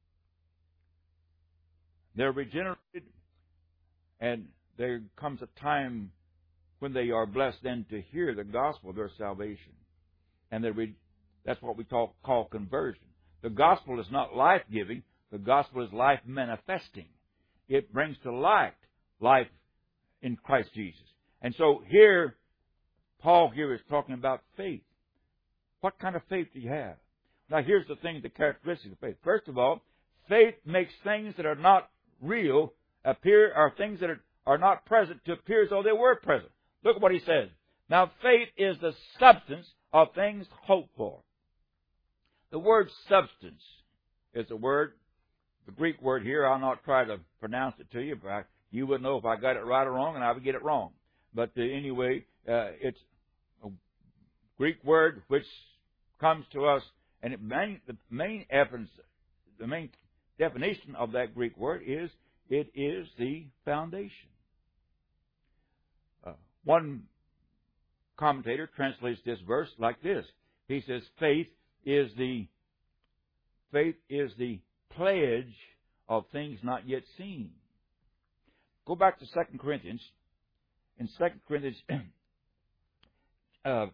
They're regenerated, and there comes a time when they are blessed then to hear the gospel of their salvation. And that's what we call conversion. The gospel is not life-giving. The gospel is life-manifesting. It brings to light life in Christ Jesus. And so here, Paul here is talking about faith. What kind of faith do you have? Now here's the characteristic of faith. First of all, faith makes things that are not real appear, or things that are not present to appear as though they were present. Look at what he says. Now faith is the substance of things hoped for. The word substance is a word, the Greek word here. I'll not try to pronounce it to you, but you would know if I got it right or wrong, and I would get it wrong. But anyway, it's a Greek word which comes to us, and the main definition of that Greek word is it is the foundation. One commentator translates this verse like this. He says, faith is the pledge of things not yet seen. Go back to 2 Corinthians. In 2 Corinthians, well,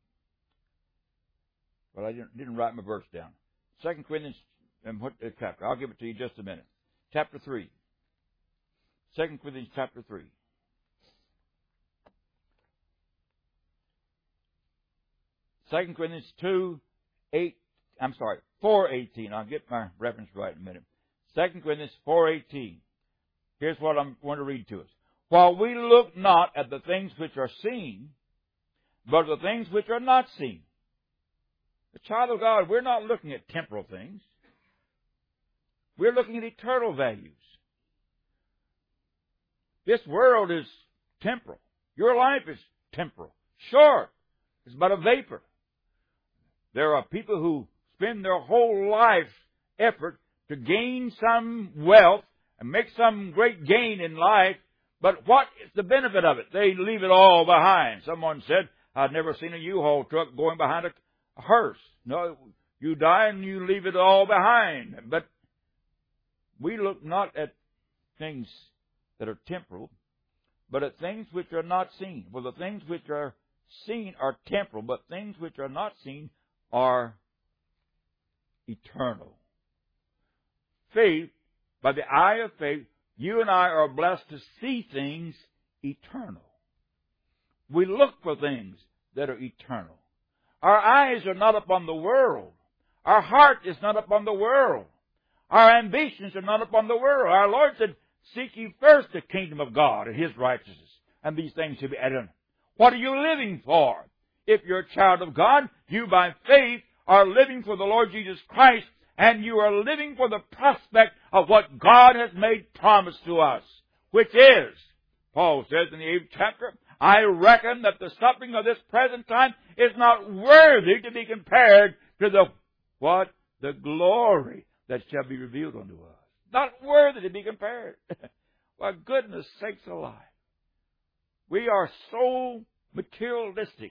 I didn't write my verse down. 2 Corinthians, what chapter? I'll give it to you in just a minute. Chapter 3. 2 Corinthians chapter 3. Second Corinthians 4:18. I'll get my reference right in a minute. 2 Corinthians 4:18. Here's what I'm going to read to us. While we look not at the things which are seen, but the things which are not seen. The child of God, we're not looking at temporal things. We're looking at eternal values. This world is temporal. Your life is temporal. Short. It's but a vapor. There are people who spend their whole life's effort to gain some wealth and make some great gain in life, but what is the benefit of it? They leave it all behind. Someone said, I've never seen a U-Haul truck going behind a hearse. No, you die and you leave it all behind. But we look not at things that are temporal, but at things which are not seen. Well, the things which are seen are temporal, but things which are not seen are eternal. Faith, by the eye of faith, you and I are blessed to see things eternal. We look for things that are eternal. Our eyes are not upon the world. Our heart is not upon the world. Our ambitions are not upon the world. Our Lord said, seek ye first the kingdom of God and His righteousness, and these things shall be added. What are you living for? If you're a child of God, you by faith are living for the Lord Jesus Christ, and you are living for the prospect of what God has made promise to us, which is, Paul says in the 8th chapter, I reckon that the suffering of this present time is not worthy to be compared to the glory that shall be revealed unto us. Not worthy to be compared. For goodness sakes alive. We are so materialistic.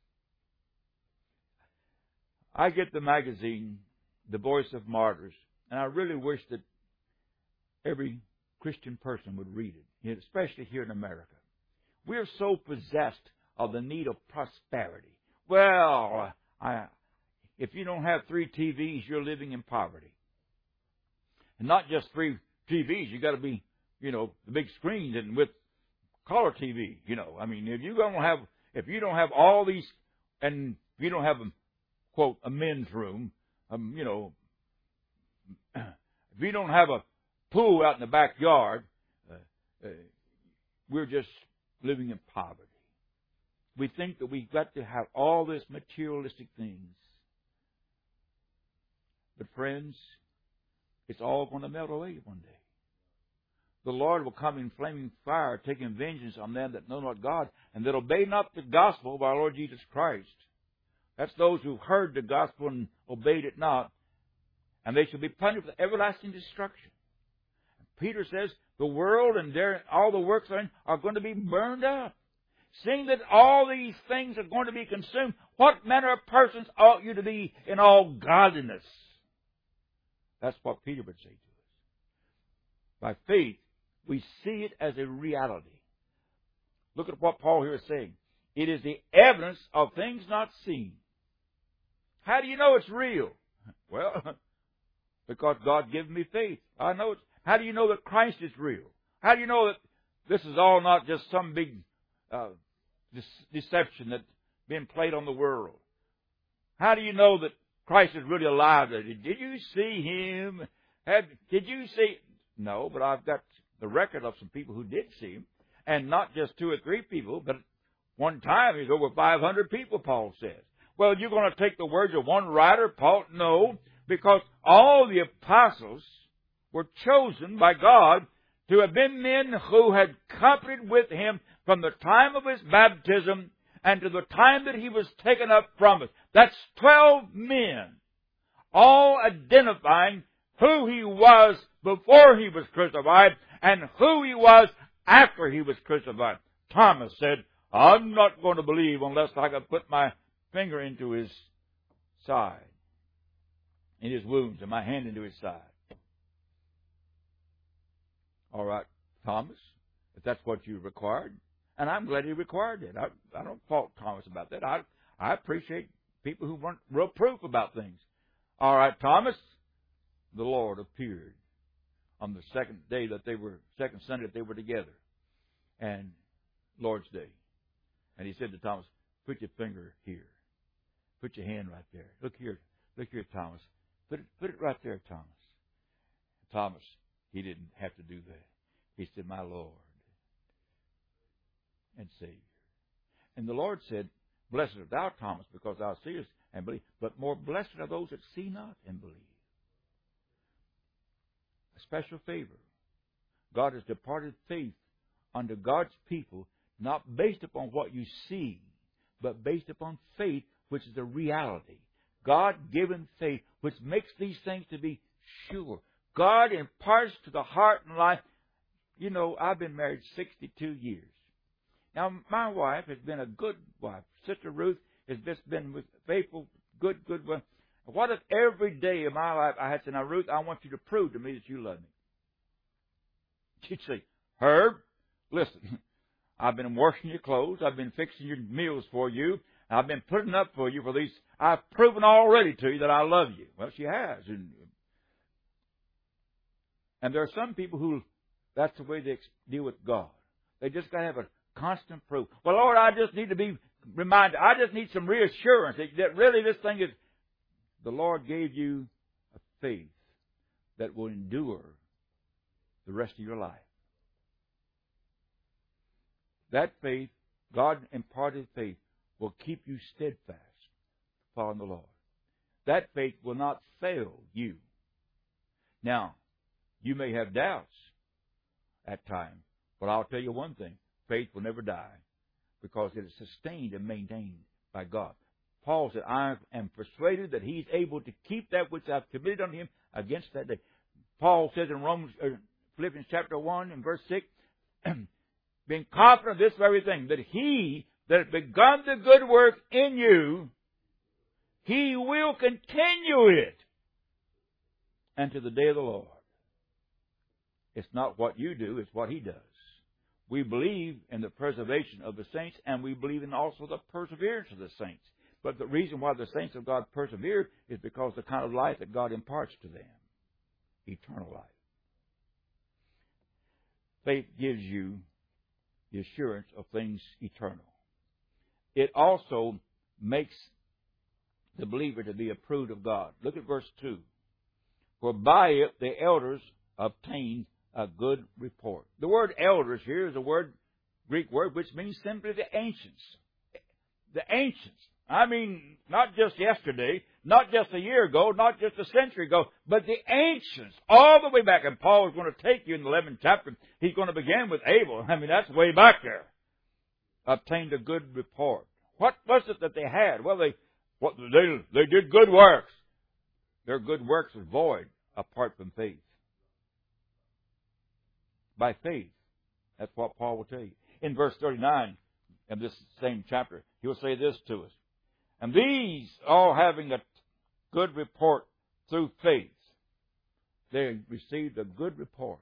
I get the magazine, The Voice of Martyrs, and I really wish that every Christian person would read it, especially here in America. We are so possessed of the need of prosperity. Well, if you don't have 3 TVs, you're living in poverty. And not just 3 TVs, you got to be, the big screens and with color TV. I mean, if you don't have all these, and if you don't have quote a men's room, if you don't have a pool out in the backyard, we're just living in poverty. We think that we've got to have all this materialistic things. But friends, it's all going to melt away one day. The Lord will come in flaming fire, taking vengeance on them that know not God, and that obey not the gospel of our Lord Jesus Christ. That's those who heard the gospel and obeyed it not, and they shall be punished with everlasting destruction. Peter says the world and all the works therein are going to be burned up. Seeing that all these things are going to be consumed, what manner of persons ought you to be in all godliness? That's what Peter would say to us. By faith, we see it as a reality. Look at what Paul here is saying. It is the evidence of things not seen. How do you know it's real? Well, because God gave me faith. I know it's. How do you know that Christ is real? How do you know that this is all not just some big deception that's being played on the world? How do you know that Christ is really alive? Did you see Him? Did you see? No, but I've got the record of some people who did see Him. And not just 2 or 3 people, but one time He's over 500 people, Paul says. Well, you're going to take the words of one writer, Paul? No, because all the apostles were chosen by God to have been men who had accompanied with Him from the time of His baptism and to the time that He was taken up from us. That's 12 men, all identifying who He was before He was crucified and who He was after He was crucified. Thomas said, I'm not going to believe unless I can put my finger into His side, in His wounds, and my hand into His side. All right, Thomas, if that's what you required, and I'm glad He required it. I don't fault Thomas about that. I appreciate people who weren't real proof about things. All right, Thomas, the Lord appeared on the second Sunday that they were together, and Lord's Day. And He said to Thomas, put your finger here. Put your hand right there. Look here, Thomas. Put it right there, Thomas. Thomas, he didn't have to do that. He said, my Lord and Savior. And the Lord said, blessed art thou, Thomas, because thou seest and believe. But more blessed are those that see not and believe. A special favor. God has departed faith unto God's people, not based upon what you see, but based upon faith, which is a reality. God-given faith, which makes these things to be sure. God imparts to the heart and life. You know, I've been married 62 years. Now, my wife has been a good wife. Sister Ruth has just been faithful, good one. What if every day of my life I had said, now, Ruth, I want you to prove to me that you love me? She'd say, Herb, listen, I've been washing your clothes. I've been fixing your meals for you. I've been putting up for you for these. I've proven already to you that I love you. Well, she has. And there are some people who, that's the way they deal with God. They just got to have a constant proof. Well, Lord, I just need to be reminded. I just need some reassurance that really this thing is, the Lord gave you a faith that will endure the rest of your life. That faith, God imparted faith, will keep you steadfast following the Lord. That faith will not fail you. Now, you may have doubts at times, but I'll tell you one thing. Faith will never die because it is sustained and maintained by God. Paul said, I am persuaded that He's able to keep that which I've committed unto Him against that day. Paul says in Philippians chapter 1 and verse 6, being confident of this very thing, that He that hath begun the good work in you, He will continue it unto the day of the Lord. It's not what you do, it's what He does. We believe in the preservation of the saints, and we believe in also the perseverance of the saints. But the reason why the saints of God persevere is because the kind of life that God imparts to them. Eternal life. Faith gives you the assurance of things eternal. It also makes the believer to be approved of God. Look at verse 2. For by it the elders obtained a good report. The word elders here is a Greek word, which means simply the ancients. The ancients. I mean, not just yesterday, not just a year ago, not just a century ago, but the ancients, all the way back. And Paul is going to take you in the 11th chapter. He's going to begin with Abel. I mean, that's way back there. Obtained a good report. What was it that they had? Well, they did good works. Their good works was void apart from faith. By faith. That's what Paul will tell you. In verse 39 of this same chapter, he will say this to us. And these, all having a good report through faith, they received a good report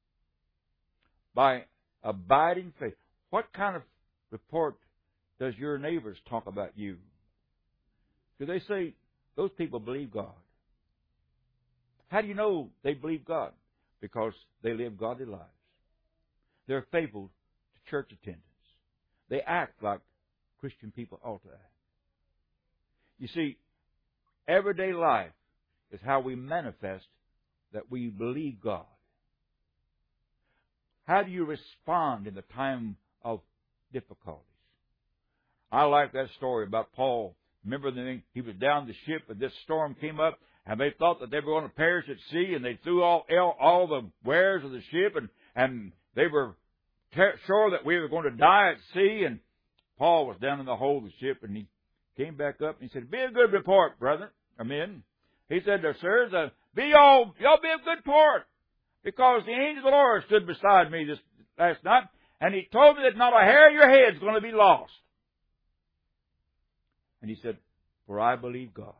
by abiding faith. What kind of report does your neighbors talk about you? Do they say, those people believe God? How do you know they believe God? Because they live godly lives. They're faithful to church attendance. They act like Christian people ought to act. You see, everyday life is how we manifest that we believe God. How do you respond in the time of difficulties? I like that story about Paul. Remember, he was down the ship and this storm came up and they thought that they were going to perish at sea and they threw all the wares of the ship and they were sure that we were going to die at sea, and Paul was down in the hold of the ship, and he came back up and he said, "Be a good report, brethren, or men." He said, "Sirs, y'all be of good report, because the angel of the Lord stood beside me this last night, and he told me that not a hair of your head is going to be lost." And he said, "For I believe God."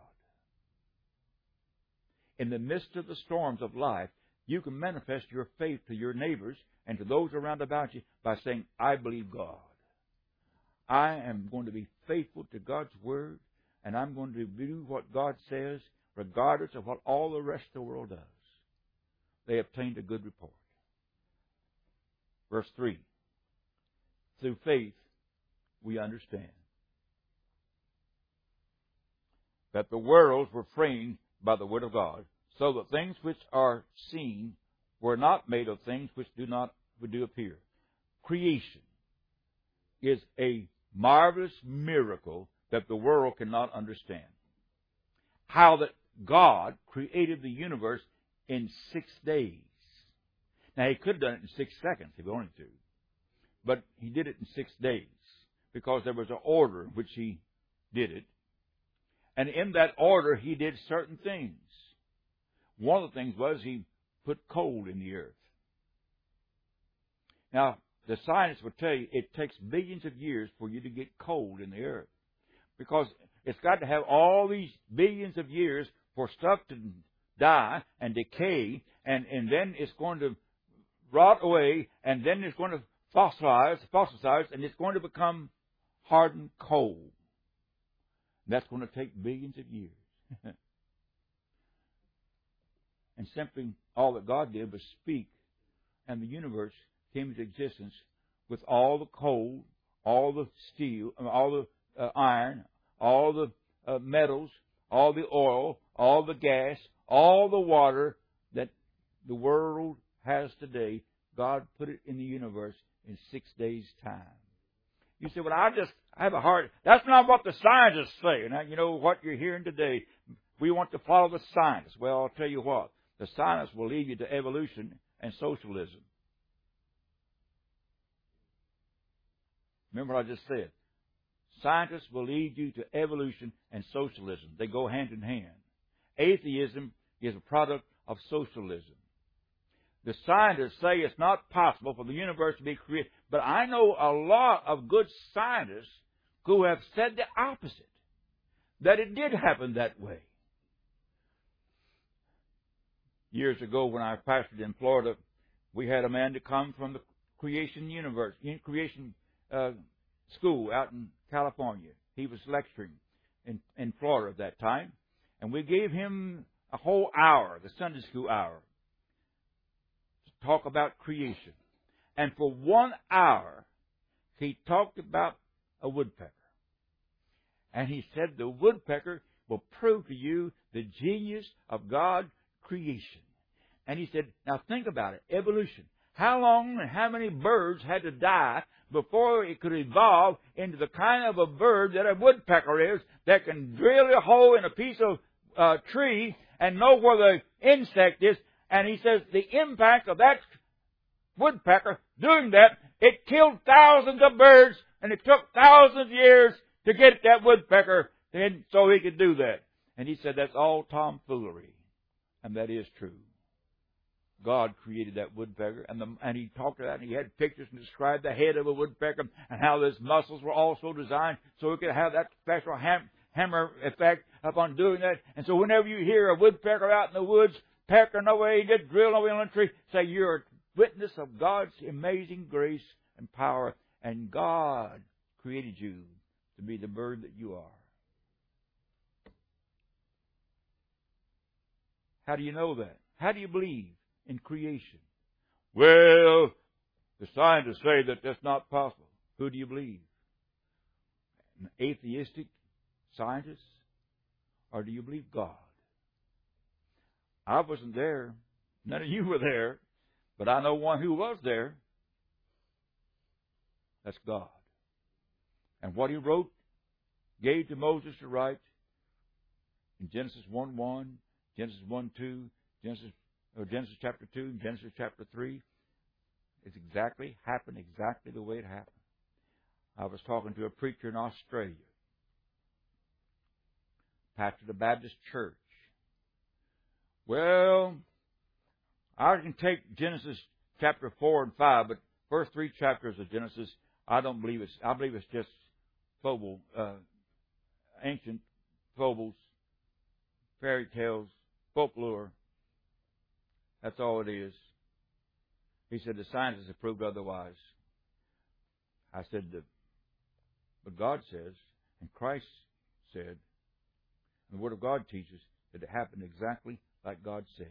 In the midst of the storms of life, you can manifest your faith to your neighbors and to those around about you by saying, "I believe God. I am going to be faithful to God's Word, and I'm going to do what God says, regardless of what all the rest of the world does." They obtained a good report. Verse 3. Through faith, we understand that the worlds were framed by the Word of God, so that things which are seen were not made of things which do appear. Creation is a marvelous miracle that the world cannot understand. How that God created the universe in 6 days. Now, He could have done it in 6 seconds if He wanted to, but He did it in 6 days because there was an order in which He did it. And in that order, He did certain things. One of the things was He put cold in the earth. Now, the scientists will tell you it takes billions of years for you to get cold in the earth, because it's got to have all these billions of years for stuff to die and decay, and then it's going to rot away, and then it's going to fossilize, and it's going to become hardened coal. That's going to take billions of years. And simply all that God did was speak, and the universe came into existence with all the coal, all the steel, all the iron, all the metals, all the oil, all the gas, all the water that the world has today. God put it in the universe in 6 days' time. You say, "Well, I have a hard..." That's not what the scientists say. Now, you know what you're hearing today. We want to follow the scientists. Well, I'll tell you what. The scientists will lead you to evolution and socialism. Remember what I just said. Scientists will lead you to evolution and socialism. They go hand in hand. Atheism is a product of socialism. The scientists say it's not possible for the universe to be created. But I know a lot of good scientists who have said the opposite, that it did happen that way. Years ago, when I pastored in Florida, we had a man to come from the creation school out in California. He was lecturing in Florida at that time. And we gave him a whole hour, the Sunday school hour, to talk about creation. And for 1 hour, he talked about a woodpecker. And he said the woodpecker will prove to you the genius of God's creation. And he said, now think about it, evolution. How long and how many birds had to die before it could evolve into the kind of a bird that a woodpecker is, that can drill a hole in a piece of tree and know where the insect is. And he says the impact of that woodpecker doing that, it killed thousands of birds, and it took thousands of years to get that woodpecker so he could do that. And he said that's all tomfoolery. And that is true. God created that woodpecker, and he talked about it, and he had pictures and described the head of a woodpecker and how his muscles were also designed so it could have that special hammer effect upon doing that. And so whenever you hear a woodpecker out in the woods pecking away, just drilling away on a tree, say you're a witness of God's amazing grace and power, and God created you to be the bird that you are. How do you know that? How do you believe in creation? Well, the scientists say that that's not possible. Who do you believe? An atheistic scientist? Or do you believe God? I wasn't there. None of you were there. But I know one who was there. That's God. And what He wrote, gave to Moses to write in Genesis 1:1, Genesis 1:2, Genesis chapter 2, Genesis chapter 3, It's happened exactly the way it happened. I was talking to a preacher in Australia, pastor of the Baptist church. Well, I can take Genesis chapter 4 and 5, but first 3 chapters of Genesis, I believe it's just ancient fables, fairy tales, folklore. That's all it is. He said the scientists have proved otherwise. I said, but God says, and Christ said, and the Word of God teaches that it happened exactly like God says.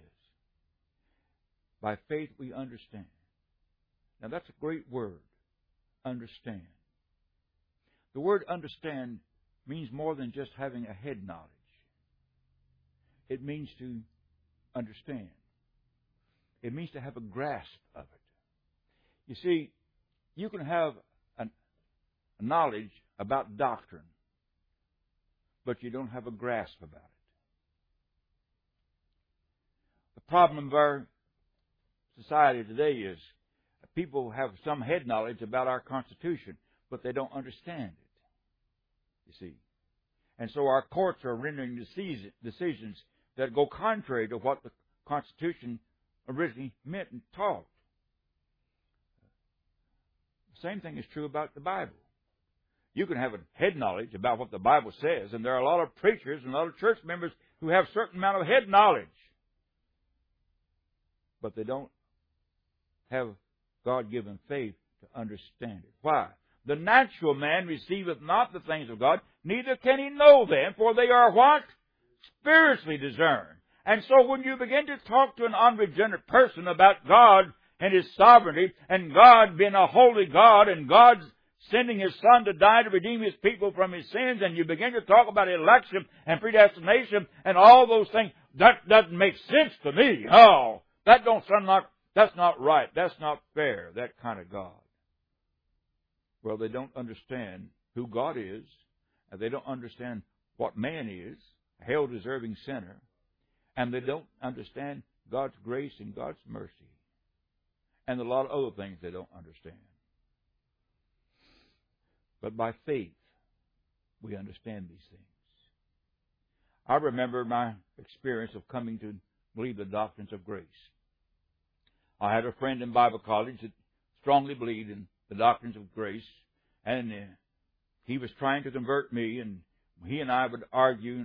By faith we understand. Now that's a great word, understand. The word understand means more than just having a head knowledge. It means to understand. It means to have a grasp of it. You see, you can have a knowledge about doctrine, but you don't have a grasp about it. The problem of our society today is people have some head knowledge about our Constitution, but they don't understand it, you see. And so our courts are rendering decisions that go contrary to what the Constitution originally meant and taught. The same thing is true about the Bible. You can have a head knowledge about what the Bible says, and there are a lot of preachers and a lot of church members who have a certain amount of head knowledge, but they don't have God-given faith to understand it. Why? The natural man receiveth not the things of God, neither can he know them, for they are what? Spiritually discerned. And so when you begin to talk to an unregenerate person about God and His sovereignty, and God being a holy God, and God's sending His Son to die to redeem His people from His sins, and you begin to talk about election and predestination and all those things, that doesn't make sense to me. Oh, that don't sound like, that's not right. That's not fair, that kind of God. Well, they don't understand who God is, and they don't understand what man is, a hell-deserving sinner, and they don't understand God's grace and God's mercy, and a lot of other things they don't understand. But by faith, we understand these things. I remember my experience of coming to believe the doctrines of grace. I had a friend in Bible college that strongly believed in the doctrines of grace, and he was trying to convert me, and he and I would argue,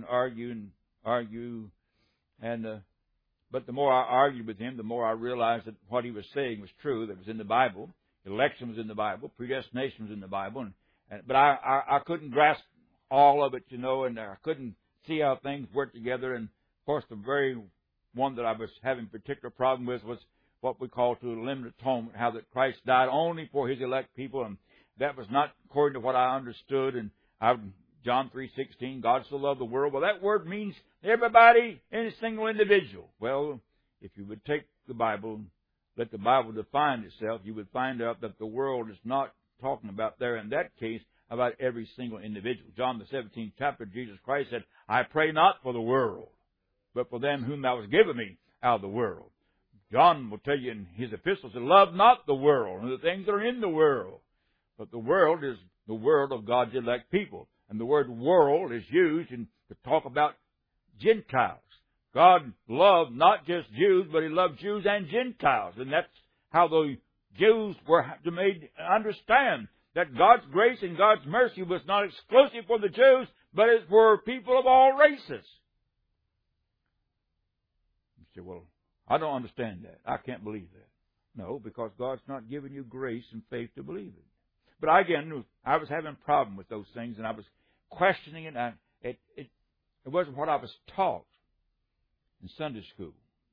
but the more I argued with him, the more I realized that what he was saying was true, that it was in the Bible. Election was in the Bible, predestination was in the Bible, but I couldn't grasp all of it, and I couldn't see how things worked together. And of course, the very one that I was having a particular problem with was what we call to a limited atonement, how that Christ died only for His elect people, and that was not according to what I understood. And John 3:16, God so loved the world. Well, that word means everybody, any single individual. Well, if you would take the Bible, let the Bible define itself, you would find out that the world is not talking about there in that case about every single individual. John the 17th chapter, Jesus Christ said, I pray not for the world, but for them whom Thou hast given me out of the world. John will tell you in his epistles, love not the world and the things that are in the world. But the world is the world of God's elect people. And the word world is used to talk about Gentiles. God loved not just Jews, but He loved Jews and Gentiles. And that's how the Jews were made understand that God's grace and God's mercy was not exclusive for the Jews, but it's for people of all races. You say, well, I don't understand that. I can't believe that. No, because God's not giving you grace and faith to believe it. But again, I was having a problem with those things, and I was questioning it. It wasn't what I was taught in Sunday school.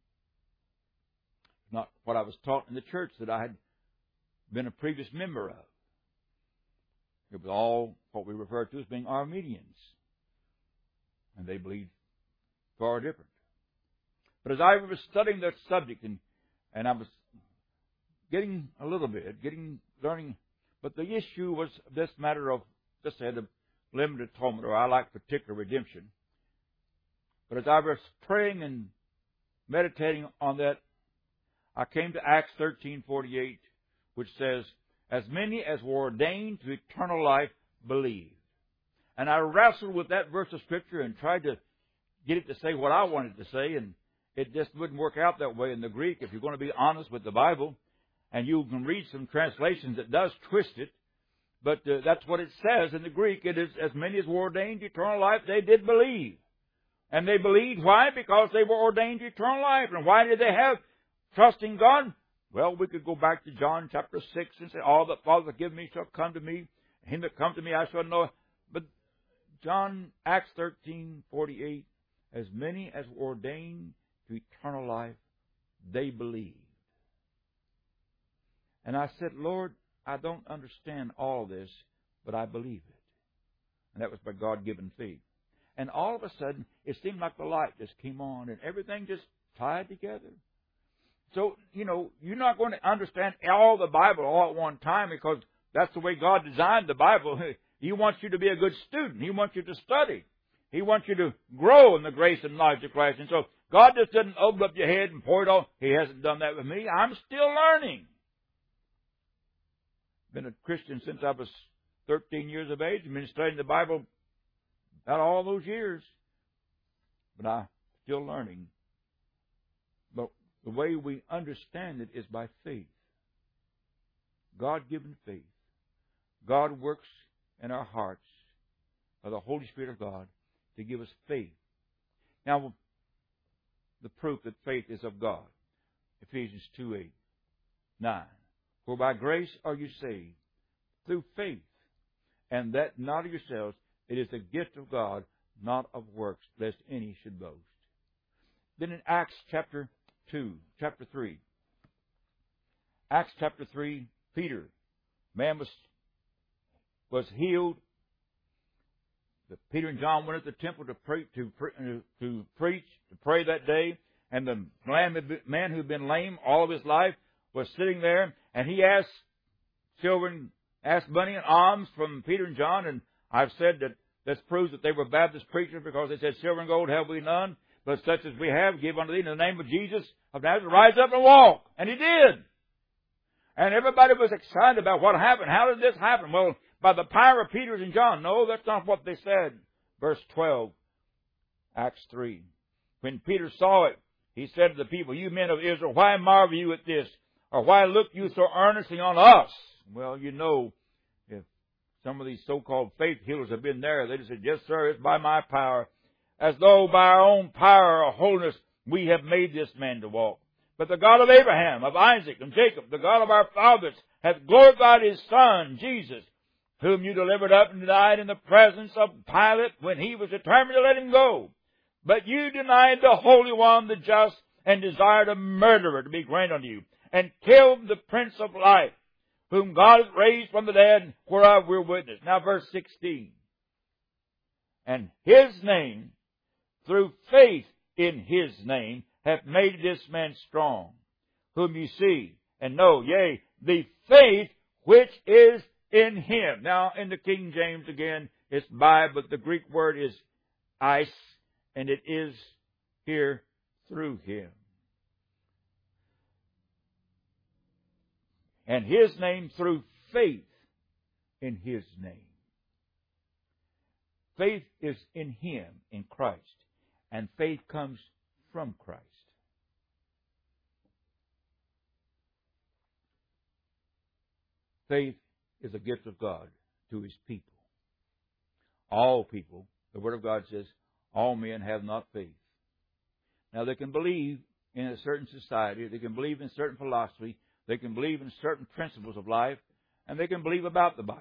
Not what I was taught in the church that I had been a previous member of. It was all what we refer to as being Armenians. And they believed far different. But as I was studying that subject, and I was getting a little bit, learning, but the issue was this matter of, just say, the limited atonement, or I like particular redemption. But as I was praying and meditating on that, I came to Acts 13:48, which says, as many as were ordained to eternal life believed. And I wrestled with that verse of Scripture and tried to get it to say what I wanted to say, and it just wouldn't work out that way in the Greek if you're going to be honest with the Bible. And you can read some translations that does twist it, but that's what it says in the Greek. It is, as many as were ordained to eternal life, they did believe. And they believed, why? Because they were ordained to eternal life. And why did they have trust in God? Well, we could go back to John chapter 6 and say, all that Father give me shall come to me. Him that come to me I shall know. But Acts 13:48, as many as were ordained to eternal life, they believed. And I said, Lord, I don't understand all this, but I believe it. And that was by God-given faith. And all of a sudden, it seemed like the light just came on and everything just tied together. So, you're not going to understand all the Bible all at one time because that's the way God designed the Bible. He wants you to be a good student. He wants you to study. He wants you to grow in the grace and knowledge of Christ. And so, God just doesn't open up your head and pour it all. He hasn't done that with me. I'm still learning. Been a Christian since I was 13 years of age. I've been studying the Bible about all those years. But I'm still learning. But the way we understand it is by faith. God-given faith. God works in our hearts by the Holy Spirit of God to give us faith. Now, the proof that faith is of God. Ephesians 2:8-9. For by grace are you saved, through faith, and that not of yourselves, it is the gift of God, not of works, lest any should boast. Then in Acts chapter 3. Acts chapter 3, Peter, man was healed. Peter and John went to the temple to preach, to pray that day, and the man who had been lame all of his life was sitting there, and he asked money and alms from Peter and John, and I've said that this proves that they were Baptist preachers because they said, silver and gold have we none, but such as we have give unto thee in the name of Jesus of Nazareth, rise up and walk. And he did. And everybody was excited about what happened. How did this happen? Well, by the power of Peter and John. No, that's not what they said. Verse 12, Acts 3. When Peter saw it, he said to the people, you men of Israel, why marvel you at this? Or why look you so earnestly on us? Well, if some of these so-called faith healers have been there, they just said, yes, sir, it's by my power. As though by our own power or holiness we have made this man to walk. But the God of Abraham, of Isaac, and Jacob, the God of our fathers, hath glorified His Son, Jesus, whom you delivered up and died in the presence of Pilate when he was determined to let him go. But you denied the Holy One, the just, and desired a murderer to be granted unto you, and killed the Prince of Life, whom God hath raised from the dead, whereof we're witness. Now verse 16. And His name, through faith in His name, hath made this man strong, whom you see and know, yea, the faith which is in Him. Now, in the King James again, it's by, but the Greek word is eis, and it is here through Him. And His name through faith in His name. Faith is in Him, in Christ, and faith comes from Christ. Faith is a gift of God to His people. All people, the Word of God says, all men have not faith. Now they can believe in a certain society, they can believe in certain philosophy, they can believe in certain principles of life, and they can believe about the Bible.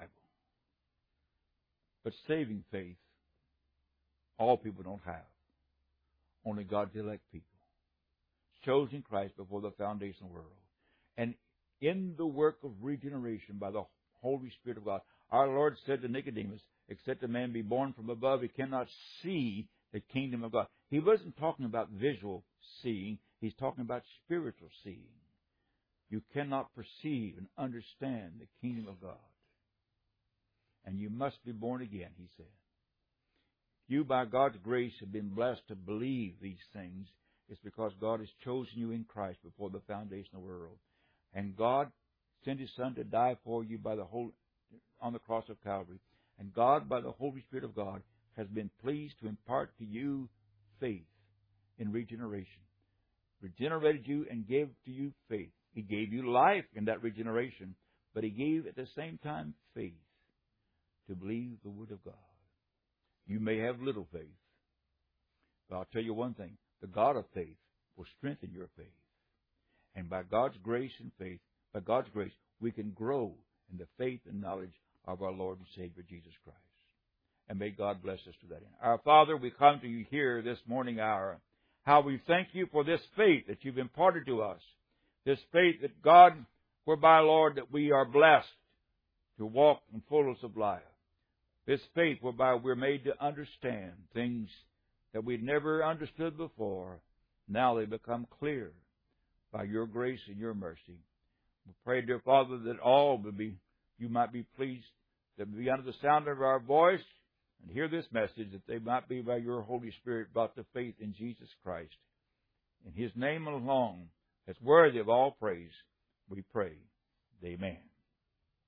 But saving faith, all people don't have. Only God's elect people. Chosen Christ before the foundation of the world. And in the work of regeneration by the Holy Spirit of God, our Lord said to Nicodemus, except a man be born from above, he cannot see the kingdom of God. He wasn't talking about visual seeing. He's talking about spiritual seeing. You cannot perceive and understand the kingdom of God. And you must be born again, he said. You, by God's grace, have been blessed to believe these things. It's because God has chosen you in Christ before the foundation of the world. And God sent His Son to die for you on the cross of Calvary. And God, by the Holy Spirit of God, has been pleased to impart to you faith in regeneration. Regenerated you and gave to you faith. He gave you life in that regeneration, but He gave at the same time faith to believe the Word of God. You may have little faith, but I'll tell you one thing. The God of faith will strengthen your faith. And by God's grace and faith, by God's grace, we can grow in the faith and knowledge of our Lord and Savior, Jesus Christ. And may God bless us to that end. Our Father, we come to you here this morning hour. How we thank you for this faith that you've imparted to us. This faith that God, whereby, Lord, that we are blessed to walk in fullness of life. This faith whereby we're made to understand things that we'd never understood before. Now they become clear by your grace and your mercy. We pray, dear Father, that all you might be pleased, that be under the sound of our voice and hear this message, that they might be by your Holy Spirit brought to faith in Jesus Christ. In His name alone, that's worthy of all praise, we pray. Amen.